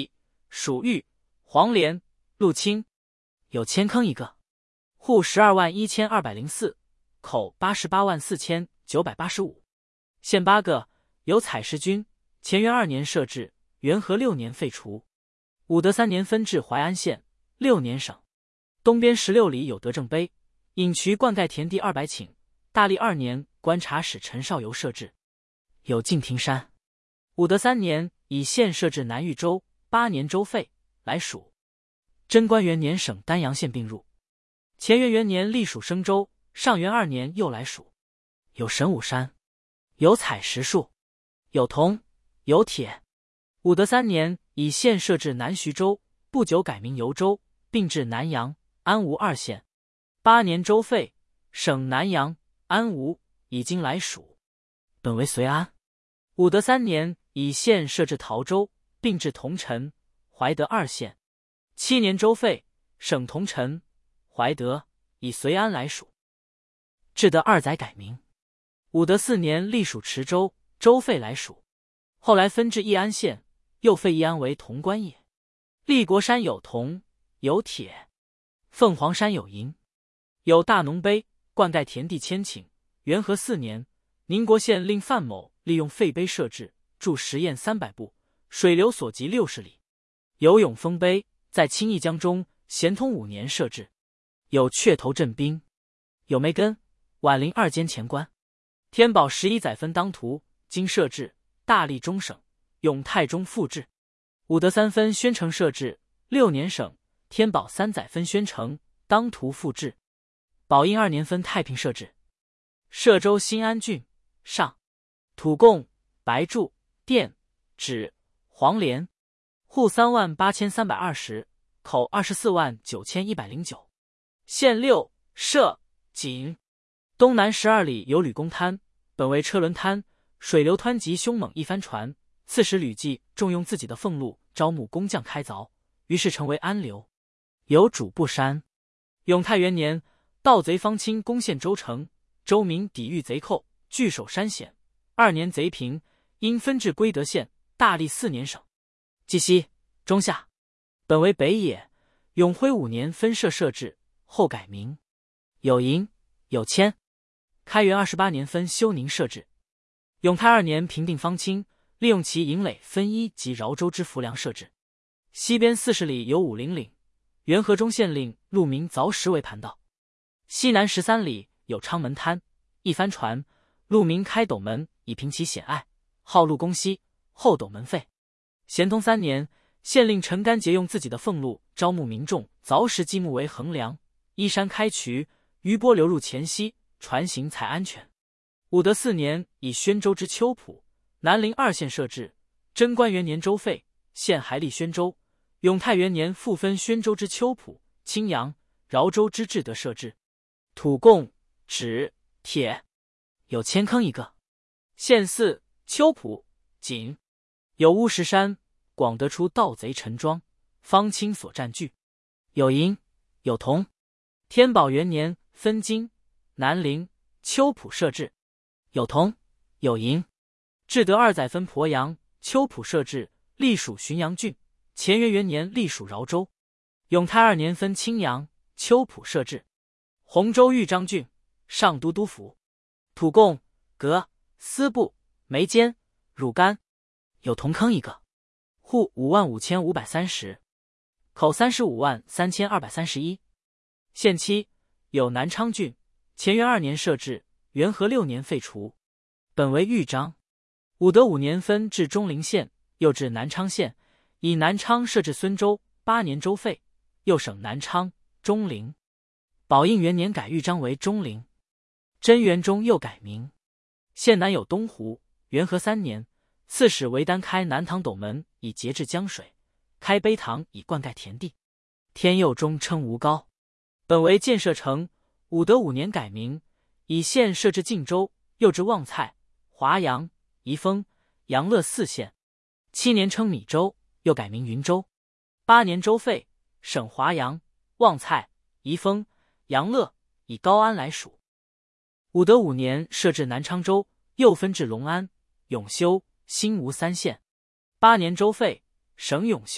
属玉、黄连、陆青，有千坑一个。户十二万一千二百零四，口八十八万四千九百八十五。县八个，有采石军，乾元二年设置，元和六年废除。武德三年分至淮安县，六年省。东边十六里有德政碑，引渠灌溉田地二百顷。大历二年，观察使陈少游设置。有敬亭山。武德三年，以县设置南豫州，八年州废，来属。贞观元年省丹阳县并入。乾元元年隶属升州，上元二年又来属。有神武山。有采石树。有铜。有铁。武德三年，以县设置南徐州，不久改名游州，并至南阳、安吴二县。八年州废，省南阳、安吴，已经来属。本为绥安。武德三年，以县设置陶州，并至桐城、怀德二县。七年州废，省桐城、怀德，以绥安来属。至德二载改名。武德四年隶属池州，州废来属。后来分至义安县，又废义安为潼关也。立国山有铜，有铁。凤凰山有银。有大农碑，灌溉田地千顷。元和四年，宁国县令范某利用废碑设置，筑石堰三百步，水流所及六十里。有永丰碑，在清义江中，咸通五年设置。有雀头镇兵。有梅根、宛陵二监前官。天宝十一载分当涂，经设置，大历中省，永泰中复置。武德三分宣城设置，六年省。天宝三载分宣城，当涂复置。宝应二年分太平设置。歙州新安郡上。土贡、白柱、靛、枳、黄连。户三万八千三百二十，口二十四万九千一百零九。县六、歙、锦。东南十二里有吕公滩，本为车轮滩，水流湍急凶猛一帆船。刺史吕骥重用自己的俸禄，招募工匠开凿，于是成为安流。有主簿山。永泰元年，盗贼方清攻陷州城，州民抵御贼寇，据守山险。二年贼平，因分至归德县，大历四年省。冀西、中夏，本为北野。永徽五年分设设置，后改名。有银。有铅。开元二十八年分休宁设置。永泰二年平定方清，利用其营垒分一及饶州之浮梁设置。西边四十里有武陵岭，元和中县令陆明凿石为盘道。西南十三里有昌门滩，一帆船，陆明开斗门以平其险隘，号陆公西，后斗门废。咸通三年，县令陈干节用自己的俸禄招募民众，凿石积木为横梁，依山开渠，余波流入黔西，船行才安全。武德四年，以宣州之秋浦、南陵二县设置。贞观元年州废，县还立宣州。永泰元年复分宣州之秋浦、青阳、饶州之至德设置。土贡、枳、铁。有千坑一个。县四、秋浦、锦。有乌石山，广得出盗贼陈庄、方清所占据。有银。有铜。天宝元年分荆、南陵、秋浦设置。有铜。有银。至德二载分鄱阳、秋浦设置，隶属浔阳郡。乾元元年隶属饶州。永泰二年分青阳、秋浦设置。洪州豫章郡上都督府。土贡、革、丝布、眉间、乳干。有铜坑一个。户五万五千五百三十，口三十五万三千二百三十一。县七有南昌郡，乾元二年设置，元和六年废除。本为豫章。武德五年分至中陵县，又至南昌县，以南昌设置孙州，八年州废，又省南昌、中陵。宝应元年改豫章为中陵。贞元中又改名。县南有东湖，元和三年，刺史韦丹开南塘斗门以节制江水，开碑塘以灌溉田地。天佑中称吴高。本为建设城。武德五年改名，以县设置晋州，又至旺蔡、华阳、宜丰、阳乐四县。七年称米州，又改名云州。八年州废，省华阳、旺蔡、宜丰、阳乐，以高安来属。武德五年设置南昌州，又分至隆安、永修、新吴三县。八年州废，省永修、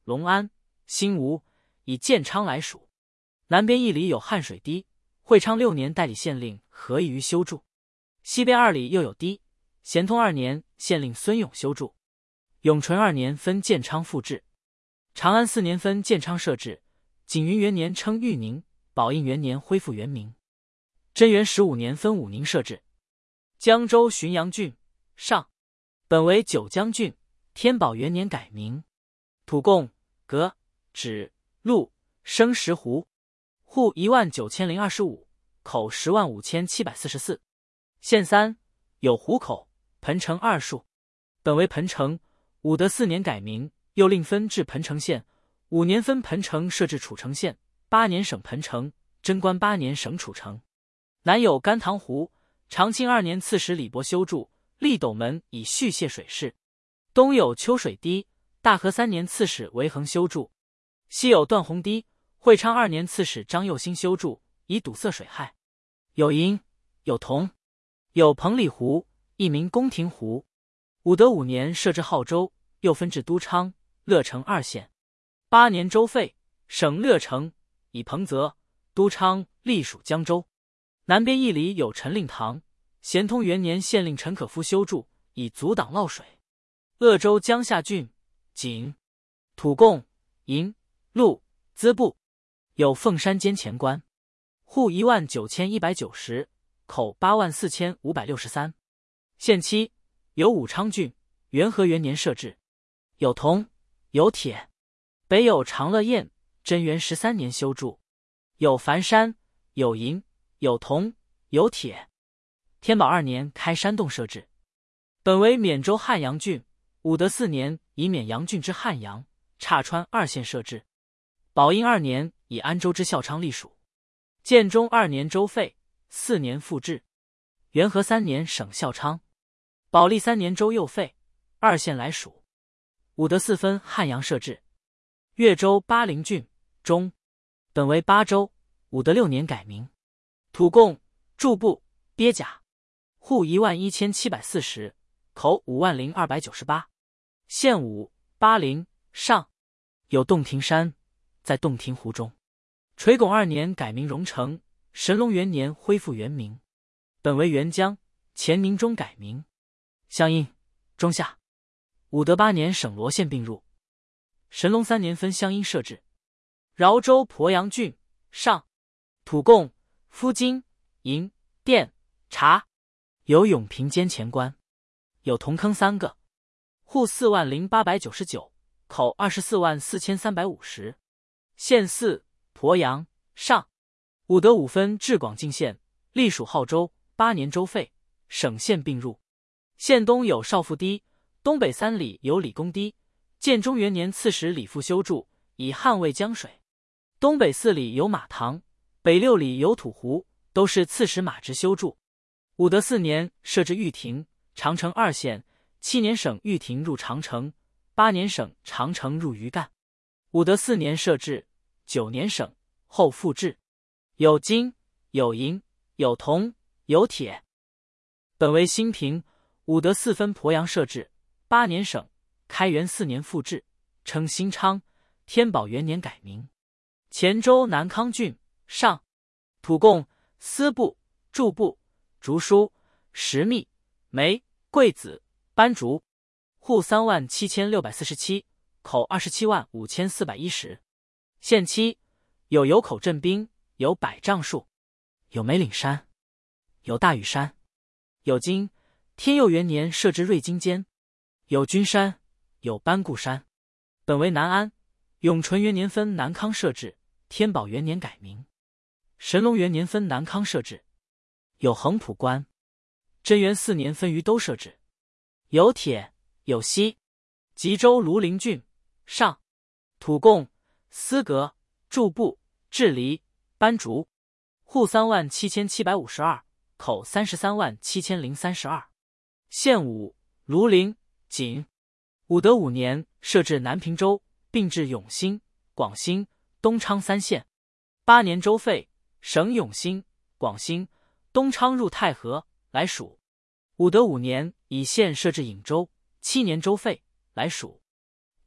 隆安、新吴，以建昌来属。南边一里有汉水堤，会昌六年代理县令何宜于修筑。西边二里又有堤，咸通二年县令孙勇修筑。永淳二年分建昌复置。长安四年分建昌设置。景云元年称玉宁，宝应元年恢复原名。贞元十五年分武宁设置。江州浔阳郡上，本为九江郡，天宝元年改名。土贡、革、芷、陆、生石湖。户一万九千零二十五，口十万五千七百四十四。县三，有湖口、彭城二数。本为彭城，武德四年改名，又另分至彭城县。五年分彭城设置楚城县，八年省彭城，贞观八年省楚城。南有甘棠湖，长庆二年刺史李博修筑，立斗门以蓄泄水势。东有秋水堤，大和三年刺史韦恒修筑。西有断鸿堤，会昌二年刺史张佑兴修筑，以堵塞水害。有银，有铜，有彭蠡湖，一名宫廷湖。武德五年设置浩州，又分至都昌、乐城二县。八年州废，省乐城，以彭泽、都昌隶属江州。南边一里有陈令堂，咸通元年县令陈可夫修筑，以阻挡涝水。鄂州江夏郡景、土贡、银、陆、资部。有凤山监前官。户一万九千一百九十，口八万四千五百六十三。县七，有武昌郡，元和元年设置。有铜，有铁。北有长乐堰，贞元十三年修筑。有樊山，有银，有铜，有铁。天宝二年开山洞设置。本为缅州汉阳郡，武德四年以缅阳郡之汉阳、岔川二县设置。宝应二年以安州之孝昌隶属。建中二年州废，四年复置。元和三年省孝昌。宝历三年州又废，二县来属。武德四分汉阳设置。越州巴陵郡中，本为巴州，武德六年改名。土贡、筑部、鳖甲。户一万一千七百四十，口五万零二百九十八。县五，巴陵上，有洞庭山，在洞庭湖中。垂拱二年改名荣城，神龙元年恢复原名。本为沅江，前宁中改名。湘阴、中夏。武德八年省罗县并入。神龙三年分湘阴设置。饶州鄱阳郡上，土贡、夫金、银、靛、茶。有永平监前官。有铜坑三个。户四万零八百九十九，口二十四万四千三百五十。县四，鄱阳上。武德五分至广靖县，隶属浩州，八年州废，省县并入。县东有少妇堤，东北三里有李公堤。建中元年刺史李复修筑，以捍卫江水。东北四里有马塘，北六里有土湖，都是刺史马直修筑。武德四年设置御庭，长城二县。七年省御庭入长城，八年省长城入余干。武德四年设置，九年省，后复置。有金，有银，有铜，有铁。本为新平，武德四分鄱阳设置，八年省，开元四年复置，称新昌，天宝元年改名。黔州南康郡上，土贡、丝布、筑布、竹书、石蜜、梅、桂子、斑竹。户三万七千六百四十七，口二十七万五千四百一十。县七，有油口镇兵，有百丈树，有梅岭山，有大屿山，有金，天佑元年设置瑞金监，有君山，有班固山。本为南安，永淳元年分南康设置，天宝元年改名。神龙元年分南康设置。有横浦关。贞元四年分于都设置。有铁，有锡。吉州庐陵郡上，土贡、丝革、筑布、制犁、斑竹。户三万七千七百五十二，口三十三万七千零三十二。县五，庐陵、锦。武德五年设置南平州，并置永兴、广兴、东昌三县。八年州废，省永兴、广兴、东昌入太和，来属。武德五年以县设置颍州，七年州废，来属。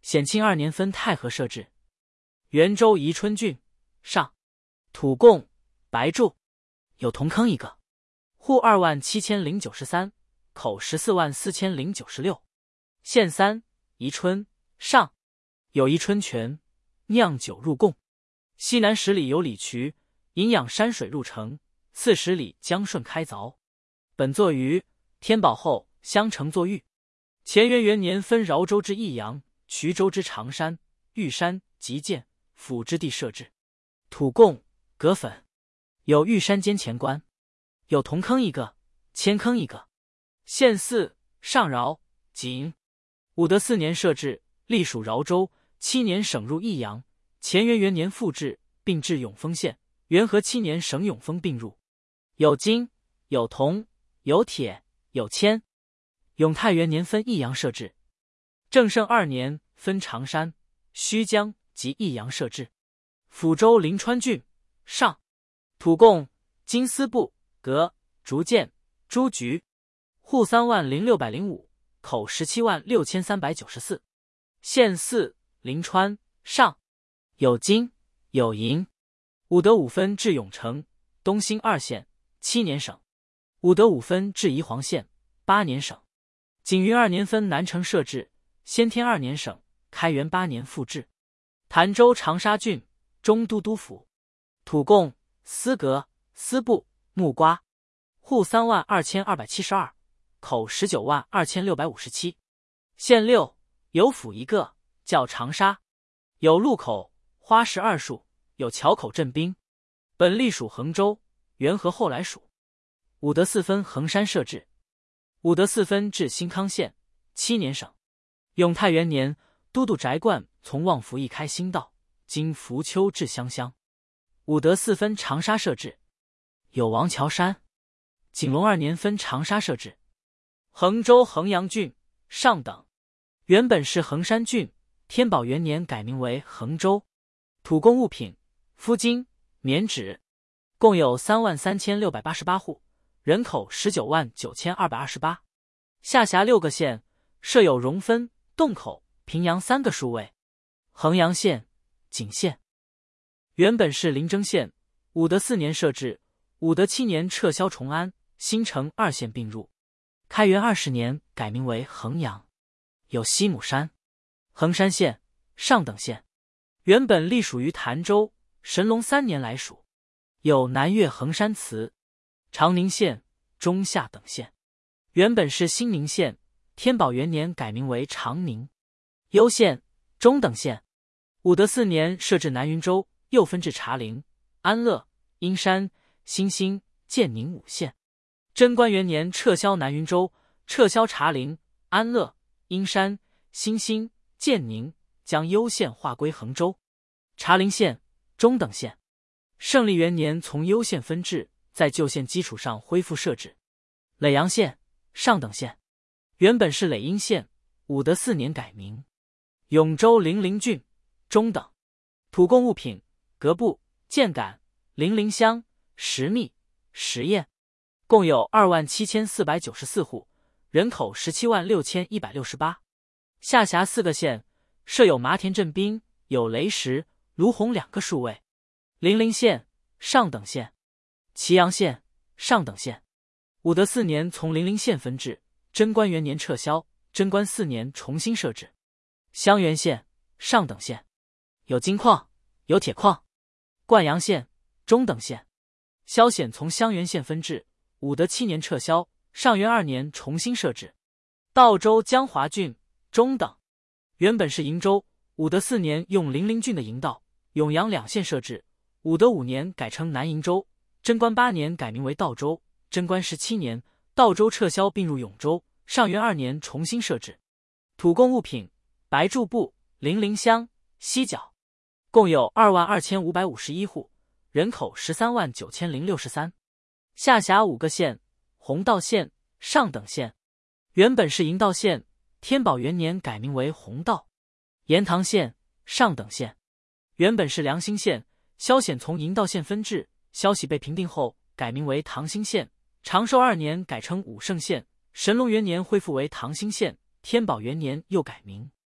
显庆二年分太和设置。元州宜春郡上，土贡白柱，有铜坑一个，户二万七千零九十三，口十四万四千零九十六。县三宜春上，有宜春泉，酿酒入贡。西南十里有李渠，引养山水入城，四十里江顺开凿。本作于天宝后相承作御。乾元元年分饶州之益阳、衢州之常山、玉山、吉建、府之地设置。土贡葛粉，有玉山间前关，有铜坑一个，铅坑一个。县四上饶锦。武德四年设置，隶属饶州，七年省入益阳。乾元元年复置，并至永丰县。元和七年省永丰并入。有金，有铜，有铁，有铅。永泰元年分益阳设置。正圣二年分常山、须江及益阳设置。抚州临川郡上，土贡金丝布、革、竹剑、朱菊。户三万零六百零五，口十七万六千三百九十四。县四临川上，有金，有银。武德五分至永城，东兴二县，七年省。武德五分至宜黄县，八年省。景云二年分南城设置，先天二年省，开元八年复置。潭州长沙郡中都督府。土贡丝革、丝布、木瓜。户三万二千二百七十二，口十九万二千六百五十七。县六有府一个，叫长沙，有路口、花石二处，有桥口镇兵。本隶属衡州，元和后来属。武德四分衡山设置。武德四分至新康县，七年省。永泰元年，都督翟冠从望福驿开新道，经浮丘至湘乡。武德四分长沙设置。有王桥山。景隆二年分长沙设置。衡州衡阳郡上等，原本是衡山郡，天宝元年改名为衡州。土贡物品麸金、棉纸，共有三万三千六百八十八户，人口十九万九千二百二十八。下辖六个县，设有荣分、洞口、平阳三个数位。衡阳县、景县原本是临征县，武德四年设置，武德七年撤销崇安、新城二县并入。开元二十年改名为衡阳。有西母山。衡山县上等县，原本隶属于潭州，神龙三年来属。有南岳衡山祠。长宁县中下等县，原本是兴宁县，天宝元年改名为长宁。攸县中等县。武德四年设置南云州，又分至茶陵、安乐、阴山、新兴、建宁五县。贞观元年撤销南云州，撤销茶陵、安乐、阴山、新兴、建宁，将攸县划归衡州。茶陵县中等县。胜利元年从攸县分治，在旧县基础上恢复设置。耒阳县上等县，原本是耒阴县，武德四年改名。永州零陵郡中等。土贡物品革布、箭杆、零陵香、石蜜、石砚，共有二万七千四百九十四户，人口十七万六千一百六十八。下辖四个县，设有麻田镇兵，有雷石、卢洪两个数位。零陵县上等县。祁阳县上等县。武德四年从零陵县分治，贞观元年撤销，贞观四年重新设置。襄垣县上等县，有金矿，有铁矿。灌阳县中等县。萧显从襄垣县分治，武德七年撤销，上元二年重新设置。道州江华郡中等，原本是营州，武德四年用零陵郡的营道、永阳两县设置，武德五年改称南营州，贞观八年改名为道州，贞观十七年道州撤销并入永州，上元二年重新设置。土贡物品白柱布、零陵香、犀角，共有二万二千五百五十一户，人口十三万九千零六十三。下辖五个县，弘道县上等县，原本是营道县，天宝元年改名为弘道。延唐县上等县，原本是良兴县，萧显从营道县分治，萧息被平定后改名为唐兴县，长寿二年改称武胜县，神龙元年恢复为唐兴县，天宝元年又改名。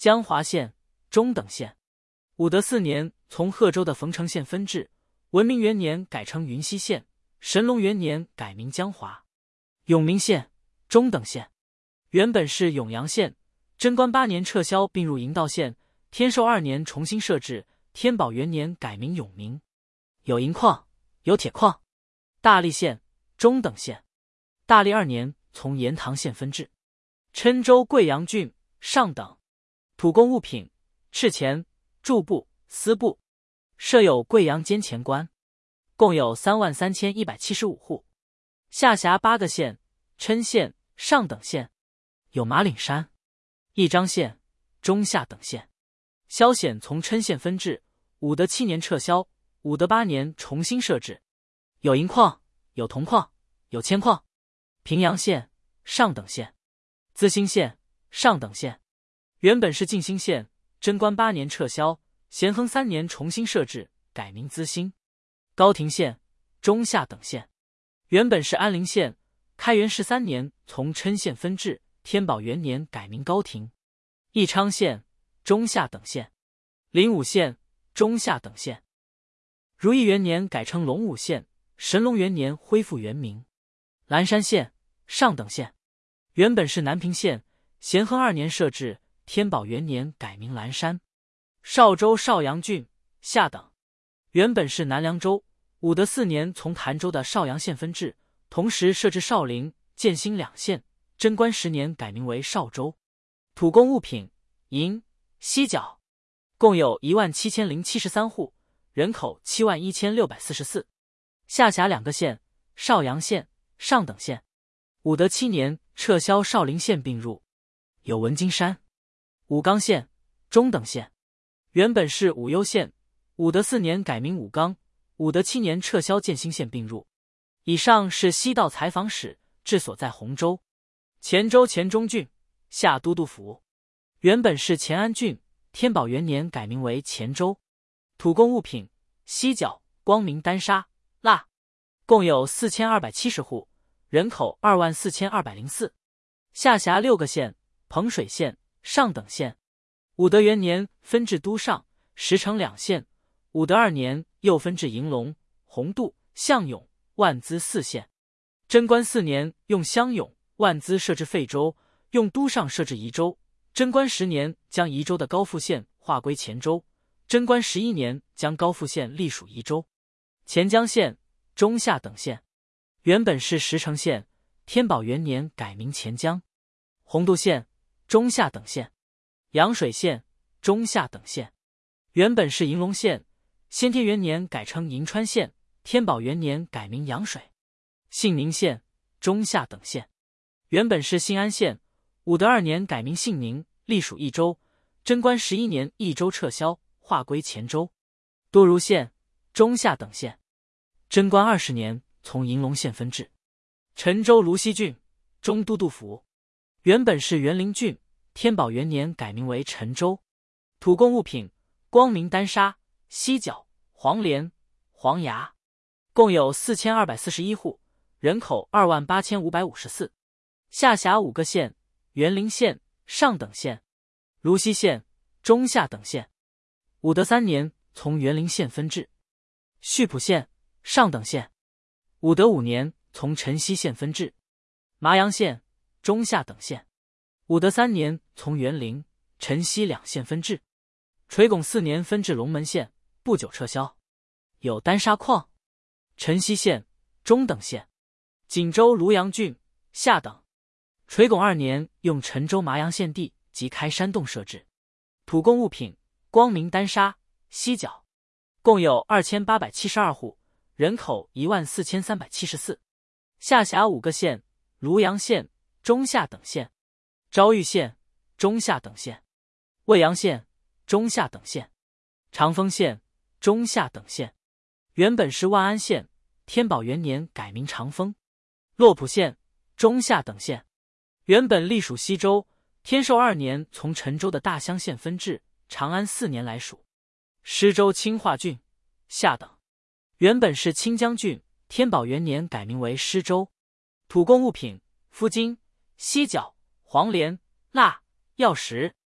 江华县、中等县。武德四年从贺州的冯城县分治，文明元年改成云溪县，神龙元年改名江华。永明县、中等县。原本是永阳县，贞观八年撤销并入营道县，天寿二年重新设置，天宝元年改名永明。有银矿，有铁矿。大历县、中等县。大历二年从盐塘县分治。郴州贵阳郡上等。土工物品、赤钱、柱部、丝布。设有贵阳监钱官，共有三万三千一百七十五户。下辖八个县：郴县、上等县。有马岭山。义章县、中下等县。萧显从郴县分治，武德七年撤销，武德八年重新设置。有银矿，有铜矿，有铅矿。平阳县、上等县。资兴县、上等县。原本是晋兴县，贞观八年撤销，咸亨三年重新设置，改名资兴。高亭县、中下等县。原本是安陵县，开元十三年从郴县分治，天宝元年改名高亭。义昌县、中下等县。临武县、中下等县。如意元年改称龙武县，神龙元年恢复原名。蓝山县、上等县。原本是南平县，咸亨二年设置，天宝元年改名蓝山。邵州邵阳郡下等。原本是南凉州，武德四年从潭州的邵阳县分治，同时设置邵陵、建兴两县，贞观十年改名为邵州。土工物品、银、犀角，共有一万七千零七十三户，人口七万一千六百四十四。下辖两个县：邵阳县、上等县。武德七年撤销邵陵县并入。有文金山。武冈县、中等县。原本是武攸县，武德四年改名武冈，武德七年撤销建兴县并入。以上是西道采访史，治所在洪州。黔州黔中郡下都督府。原本是乾安郡，天宝元年改名为黔州。土工物品、犀角、光明丹砂、蜡，共有四千二百七十户，人口二万四千二百零四。下辖六个县：彭水县、上等县。武德元年分治都上、石城两县，武德二年又分治银龙、洪渡、向勇、万资四县。贞观四年用襄勇、万资设置废州，用都上设置宜州。贞观十年将宜州的高富县划归黔州。贞观十一年将高富县隶属宜州。黔江县、中下等县。原本是石城县，天宝元年改名黔江。洪渡县、中下等县。阳水县、中下等县。原本是银龙县，先天元年改称银川县，天宝元年改名阳水。信宁县、中下等县。原本是信安县，武德二年改名信宁，隶属益州。贞观十一年益州撤销，划归黔州。多如县、中下等县。贞观二十年从银龙县分治。陈州芦溪郡中都督府。原本是园林郡，天宝元年改名为陈州。土工物品：光明丹砂、犀角、黄连、黄牙，共有四千二百四十一户，人口二万八千五百五十四。下辖五个县：园林县、上等县。芦溪县、中下等县。武德三年从园林县分治。溆浦县、上等县。武德五年从辰溪县分治。麻阳县、中下等县。武德三年从园林、辰溪两县分治。垂拱四年分治龙门县，不久撤销。有丹砂矿。辰溪县、中等县。锦州庐阳郡下等。垂拱二年用陈州麻阳县地及开山洞设置。土工物品：光明丹砂、犀角，共有二千八百七十二户，人口一万四千三百七十四。下辖五个县：庐阳县、中下等县。昭裕县、中下等县。未阳县、中下等县。长丰县、中下等县。原本是万安县，天宝元年改名长丰。洛浦县、中下等县。原本隶属西州，天寿二年从陈州的大乡县分治，长安四年来属。施州清化郡下等。原本是清江郡，天宝元年改名为施州。土工物品：钴金、犀角、黄连、蜡、药石。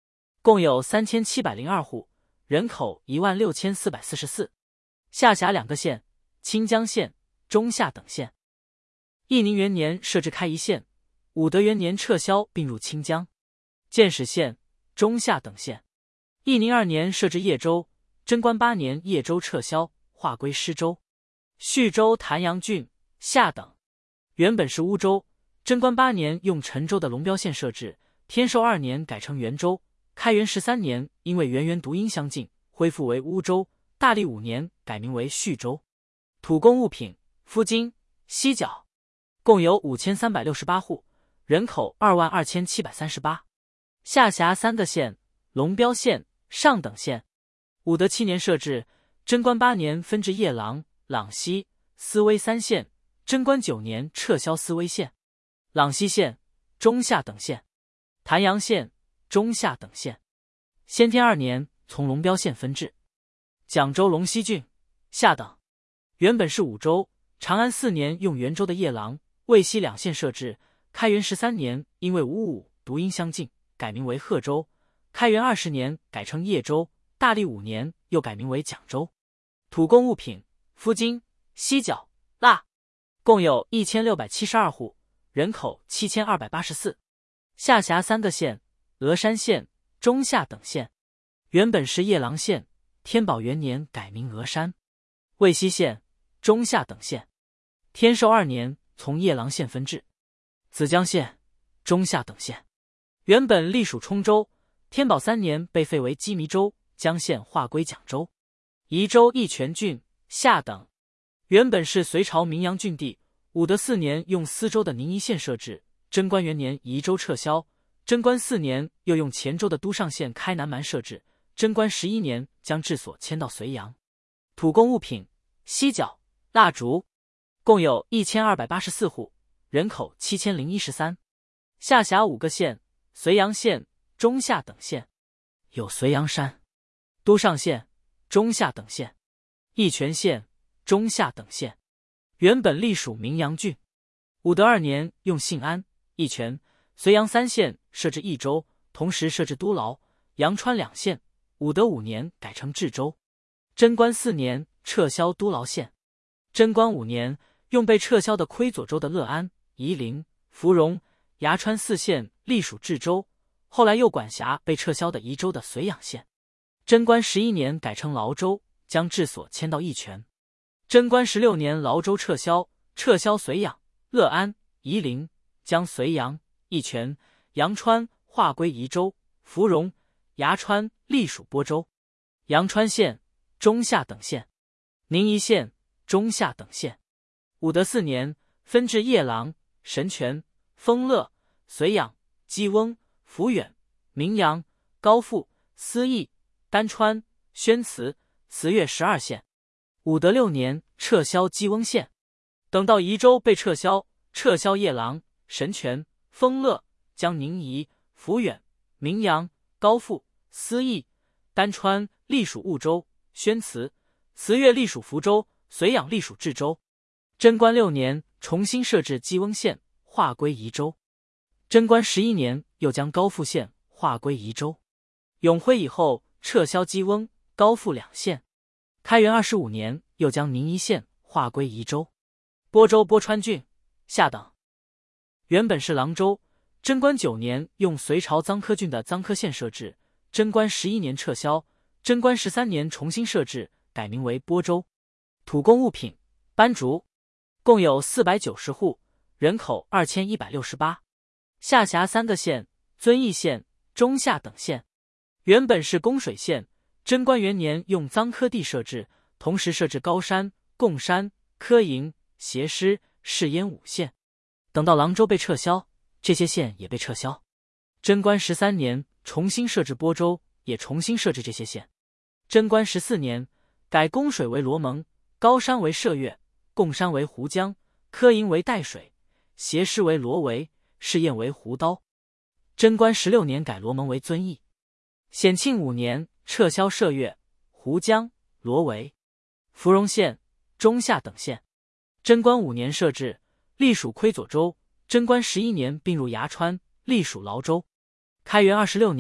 共有三千七百零二户，人口一万六千四百四十四。下辖两个县：清江县、中下等县。义宁元年设置开宜县，武德元年撤销并入清江。建始县、中下等县。义宁二年设置叶州，贞观八年叶州撤销，划归施州。叙州谭阳郡下等。原本是乌州，贞观八年用陈州的龙标县设置，天寿二年改成元州。开元十三年因为元元读音相近，恢复为乌州。大历五年改名为叙州。土工物品：夫金、犀角，共有五千三百六十八户，人口二万二千七百三十八。下辖三个县：龙标县、上等县。武德七年设置，贞观八年分至夜郎、朗西、思威三县，贞观九年撤销思威县。朗西县、中下等县。谭阳县、中下等县。先天二年从龙标县分至。蒋州龙溪郡下等。原本是五州，长安四年用元州的夜郎、渭西两县设置。开元十三年因为五五读音相近，改名为贺州。开元二十年改成叶州。大历五年又改名为蒋州。土工物品：夫金、犀角、蜡，共有一千六百七十二户，人口七千二百八十四。下辖三个县：峨山县、中下等县。原本是夜郎县，天宝元年改名峨山。渭西县、中下等县。天寿二年从夜郎县分至。子江县、中下等县。原本隶属冲州，天宝三年被废为羁縻州，江县划归蒋州。宜州义泉郡下等。原本是隋朝名阳郡地，武德四年用司州的宁夷县设置，贞观元年宜州撤销，贞观四年又用黔州的都上县开南蛮设置，贞观十一年将治所迁到绥阳。土工物品：犀角、蜡烛，共有一千二百八十四户，人口七千零一十三。下辖五个县：绥阳县、中下等县。有绥阳山、都上县、中下等县。义泉县、中下等县。原本隶属名阳郡。武德二年用信安、义泉、绥阳三县设置益州，同时设置都牢、阳川两县。武德五年改成治州。贞观四年撤销都牢县。贞观五年用被撤销的窥左州的乐安、夷陵、芙蓉、崖川四县隶属治州，后来又管辖被撤销的宜州的绥阳县。贞观十一年改成崂州，将治所迁到义泉。贞观十六年崂州撤销，撤销绥阳、乐安、夷陵，将绥阳、义泉、阳川划归宜州，芙蓉、崖川隶属播州。阳川县、中下等县。宁夷县、中下等县。武德四年分至夜郎、神泉、丰乐、绥阳、基翁、抚远、名阳、高富、思义、丹川、宣慈、慈越十二县。武德六年撤销基翁县。等到宜州被撤销，撤销夜郎、神泉、丰乐，将宁夷、抚远、名阳、高富、思义、丹川隶属婺州，宣慈、慈越隶属福州，绥阳隶属治州。贞观六年重新设置基翁县，划归宜州。贞观十一年又将高富县划归宜州。永徽以后撤销基翁、高富两县。开元二十五年又将宁夷县划归宜州。播州播川郡下等。原本是郎州，贞观九年用隋朝臧科郡的臧科县设置，贞观十一年撤销，贞观十三年重新设置，改名为播州。土工物品：斑竹，共有四百九十户，人口二千一百六十八。下辖三个县：遵义县、中下等县。原本是供水县，贞观元年用臧科地设置，同时设置高山、贡山、科营、协师、士烟五县。等到郎州被撤销，这些县也被撤销。贞观十三年重新设置播州，也重新设置这些县。贞观十四年改供水为罗蒙，高山为射月，贡山为湖江，科营为代水，协师为罗围，士烟为湖刀。贞观十六年改罗蒙为遵义。显庆五年撤销射月、湖江、罗围。芙蓉县、中下等县。贞观五年设置，隶属窥左州。贞观十一年并入崖川，隶属崂州。开元二十六年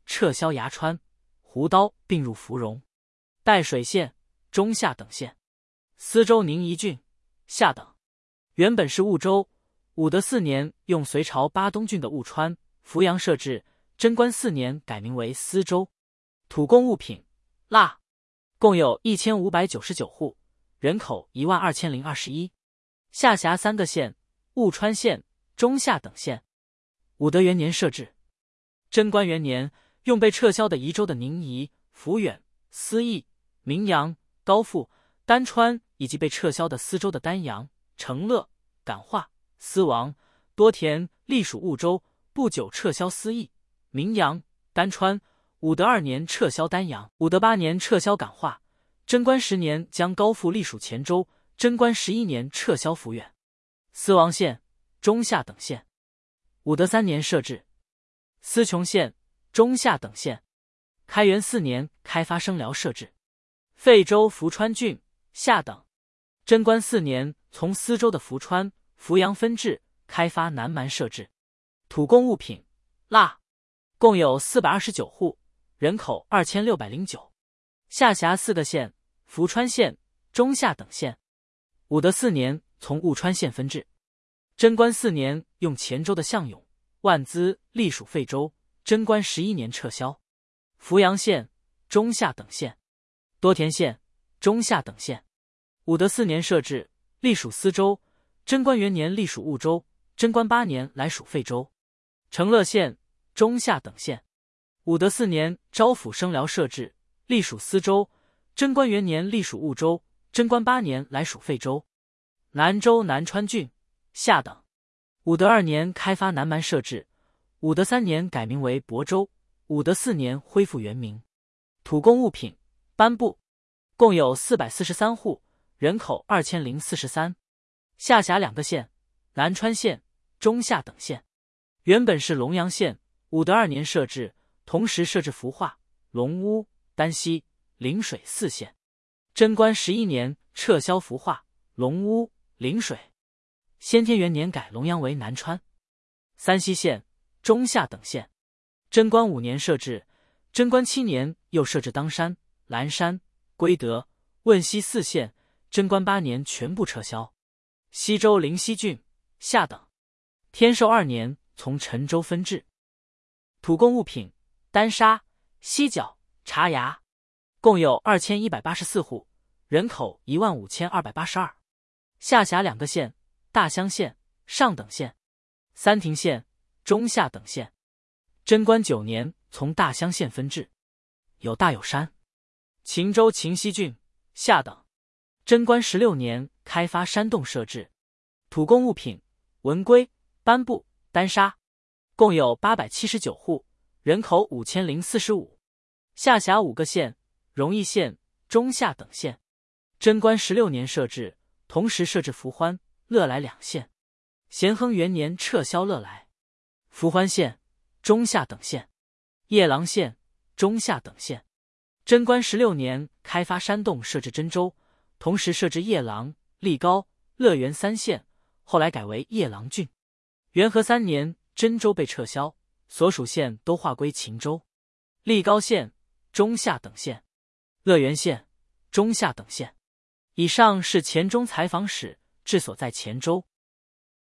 撤销衙川、胡刀，并入芙蓉、代水县、中下等县。司州宁夷郡下等。原本是婺州，武德四年用隋朝巴东郡的婺川、扶阳设置，贞观四年改名为司州。土贡物品蜡，共有一千五百九十九户，人口一万二千零二十一。下辖三个县：婺川县、中下等县。武德元年设置。贞观元年用被撤销的宜州的宁夷、抚远、思义、名扬、高富、丹川以及被撤销的司州的丹阳、成乐、感化、思王、多田隶属婺州，不久撤销思义、名扬、丹川。武德二年撤销丹阳，武德八年撤销感化，贞观十年将高富隶属黔州，贞观十一年撤销抚远、思王县、中下等县。武德三年设置。司琼县、中下等县。开元四年开发生辽设置。废州福川郡下等。贞观四年从司州的福川、扶阳分治，开发南蛮设置。土贡物品蜡，共有四百二十九户，人口二千六百零九。下辖四个县：福川县、中下等县。武德四年从婺川县分治。贞观四年用黔州的项勇、万资隶属废州，贞观十一年撤销。扶阳县、中下等县。多田县、中下等县。武德四年设置，隶属司州，贞观元年隶属婺州，贞观八年来属废州。成乐县、中下等县。武德四年招抚生辽设置，隶属司州，贞观元年隶属婺州，贞观八年来属废州。南州南川郡下等。武德二年开发南蛮设置，武德三年改名为亳州，武德四年恢复原名。土贡物品颁布，共有四百四十三户，人口二千零四十三。下辖两个县：南川县、中下等县。原本是龙阳县，武德二年设置，同时设置服化、龙屋、丹溪、陵水四县。贞观十一年撤销服化、龙屋、陵水。先天元年改龙阳为南川。三溪县、中下等县。贞观五年设置，贞观七年又设置当山、蓝山、归德、汶西四县，贞观八年全部撤销。西州临溪郡下等。天寿二年从陈州分治。土贡物品丹砂、犀角、茶芽，共有二千一百八十四户，人口一万五千二百八十二。下辖两个县：大乡县、上等县。三亭县、中下等县。贞观九年从大乡县分治。有大有山。秦州秦西郡下等。贞观十六年开发山洞设置。土贡物品文龟、颁布、丹砂，共有八百七十九户，人口五千零四十五。下辖五个县：荣义县、中下等县。贞观十六年设置，同时设置扶欢、乐来两县。咸亨元年撤销乐来。扶欢县、中下等县。夜郎县、中下等县。贞观十六年开发山洞设置真州，同时设置夜郎、力高、乐园三县，后来改为夜郎郡。元和三年真州被撤销，所属县都划归秦州。力高县、中下等县。乐园县、中下等县。以上是黔中采访史治所在黔州。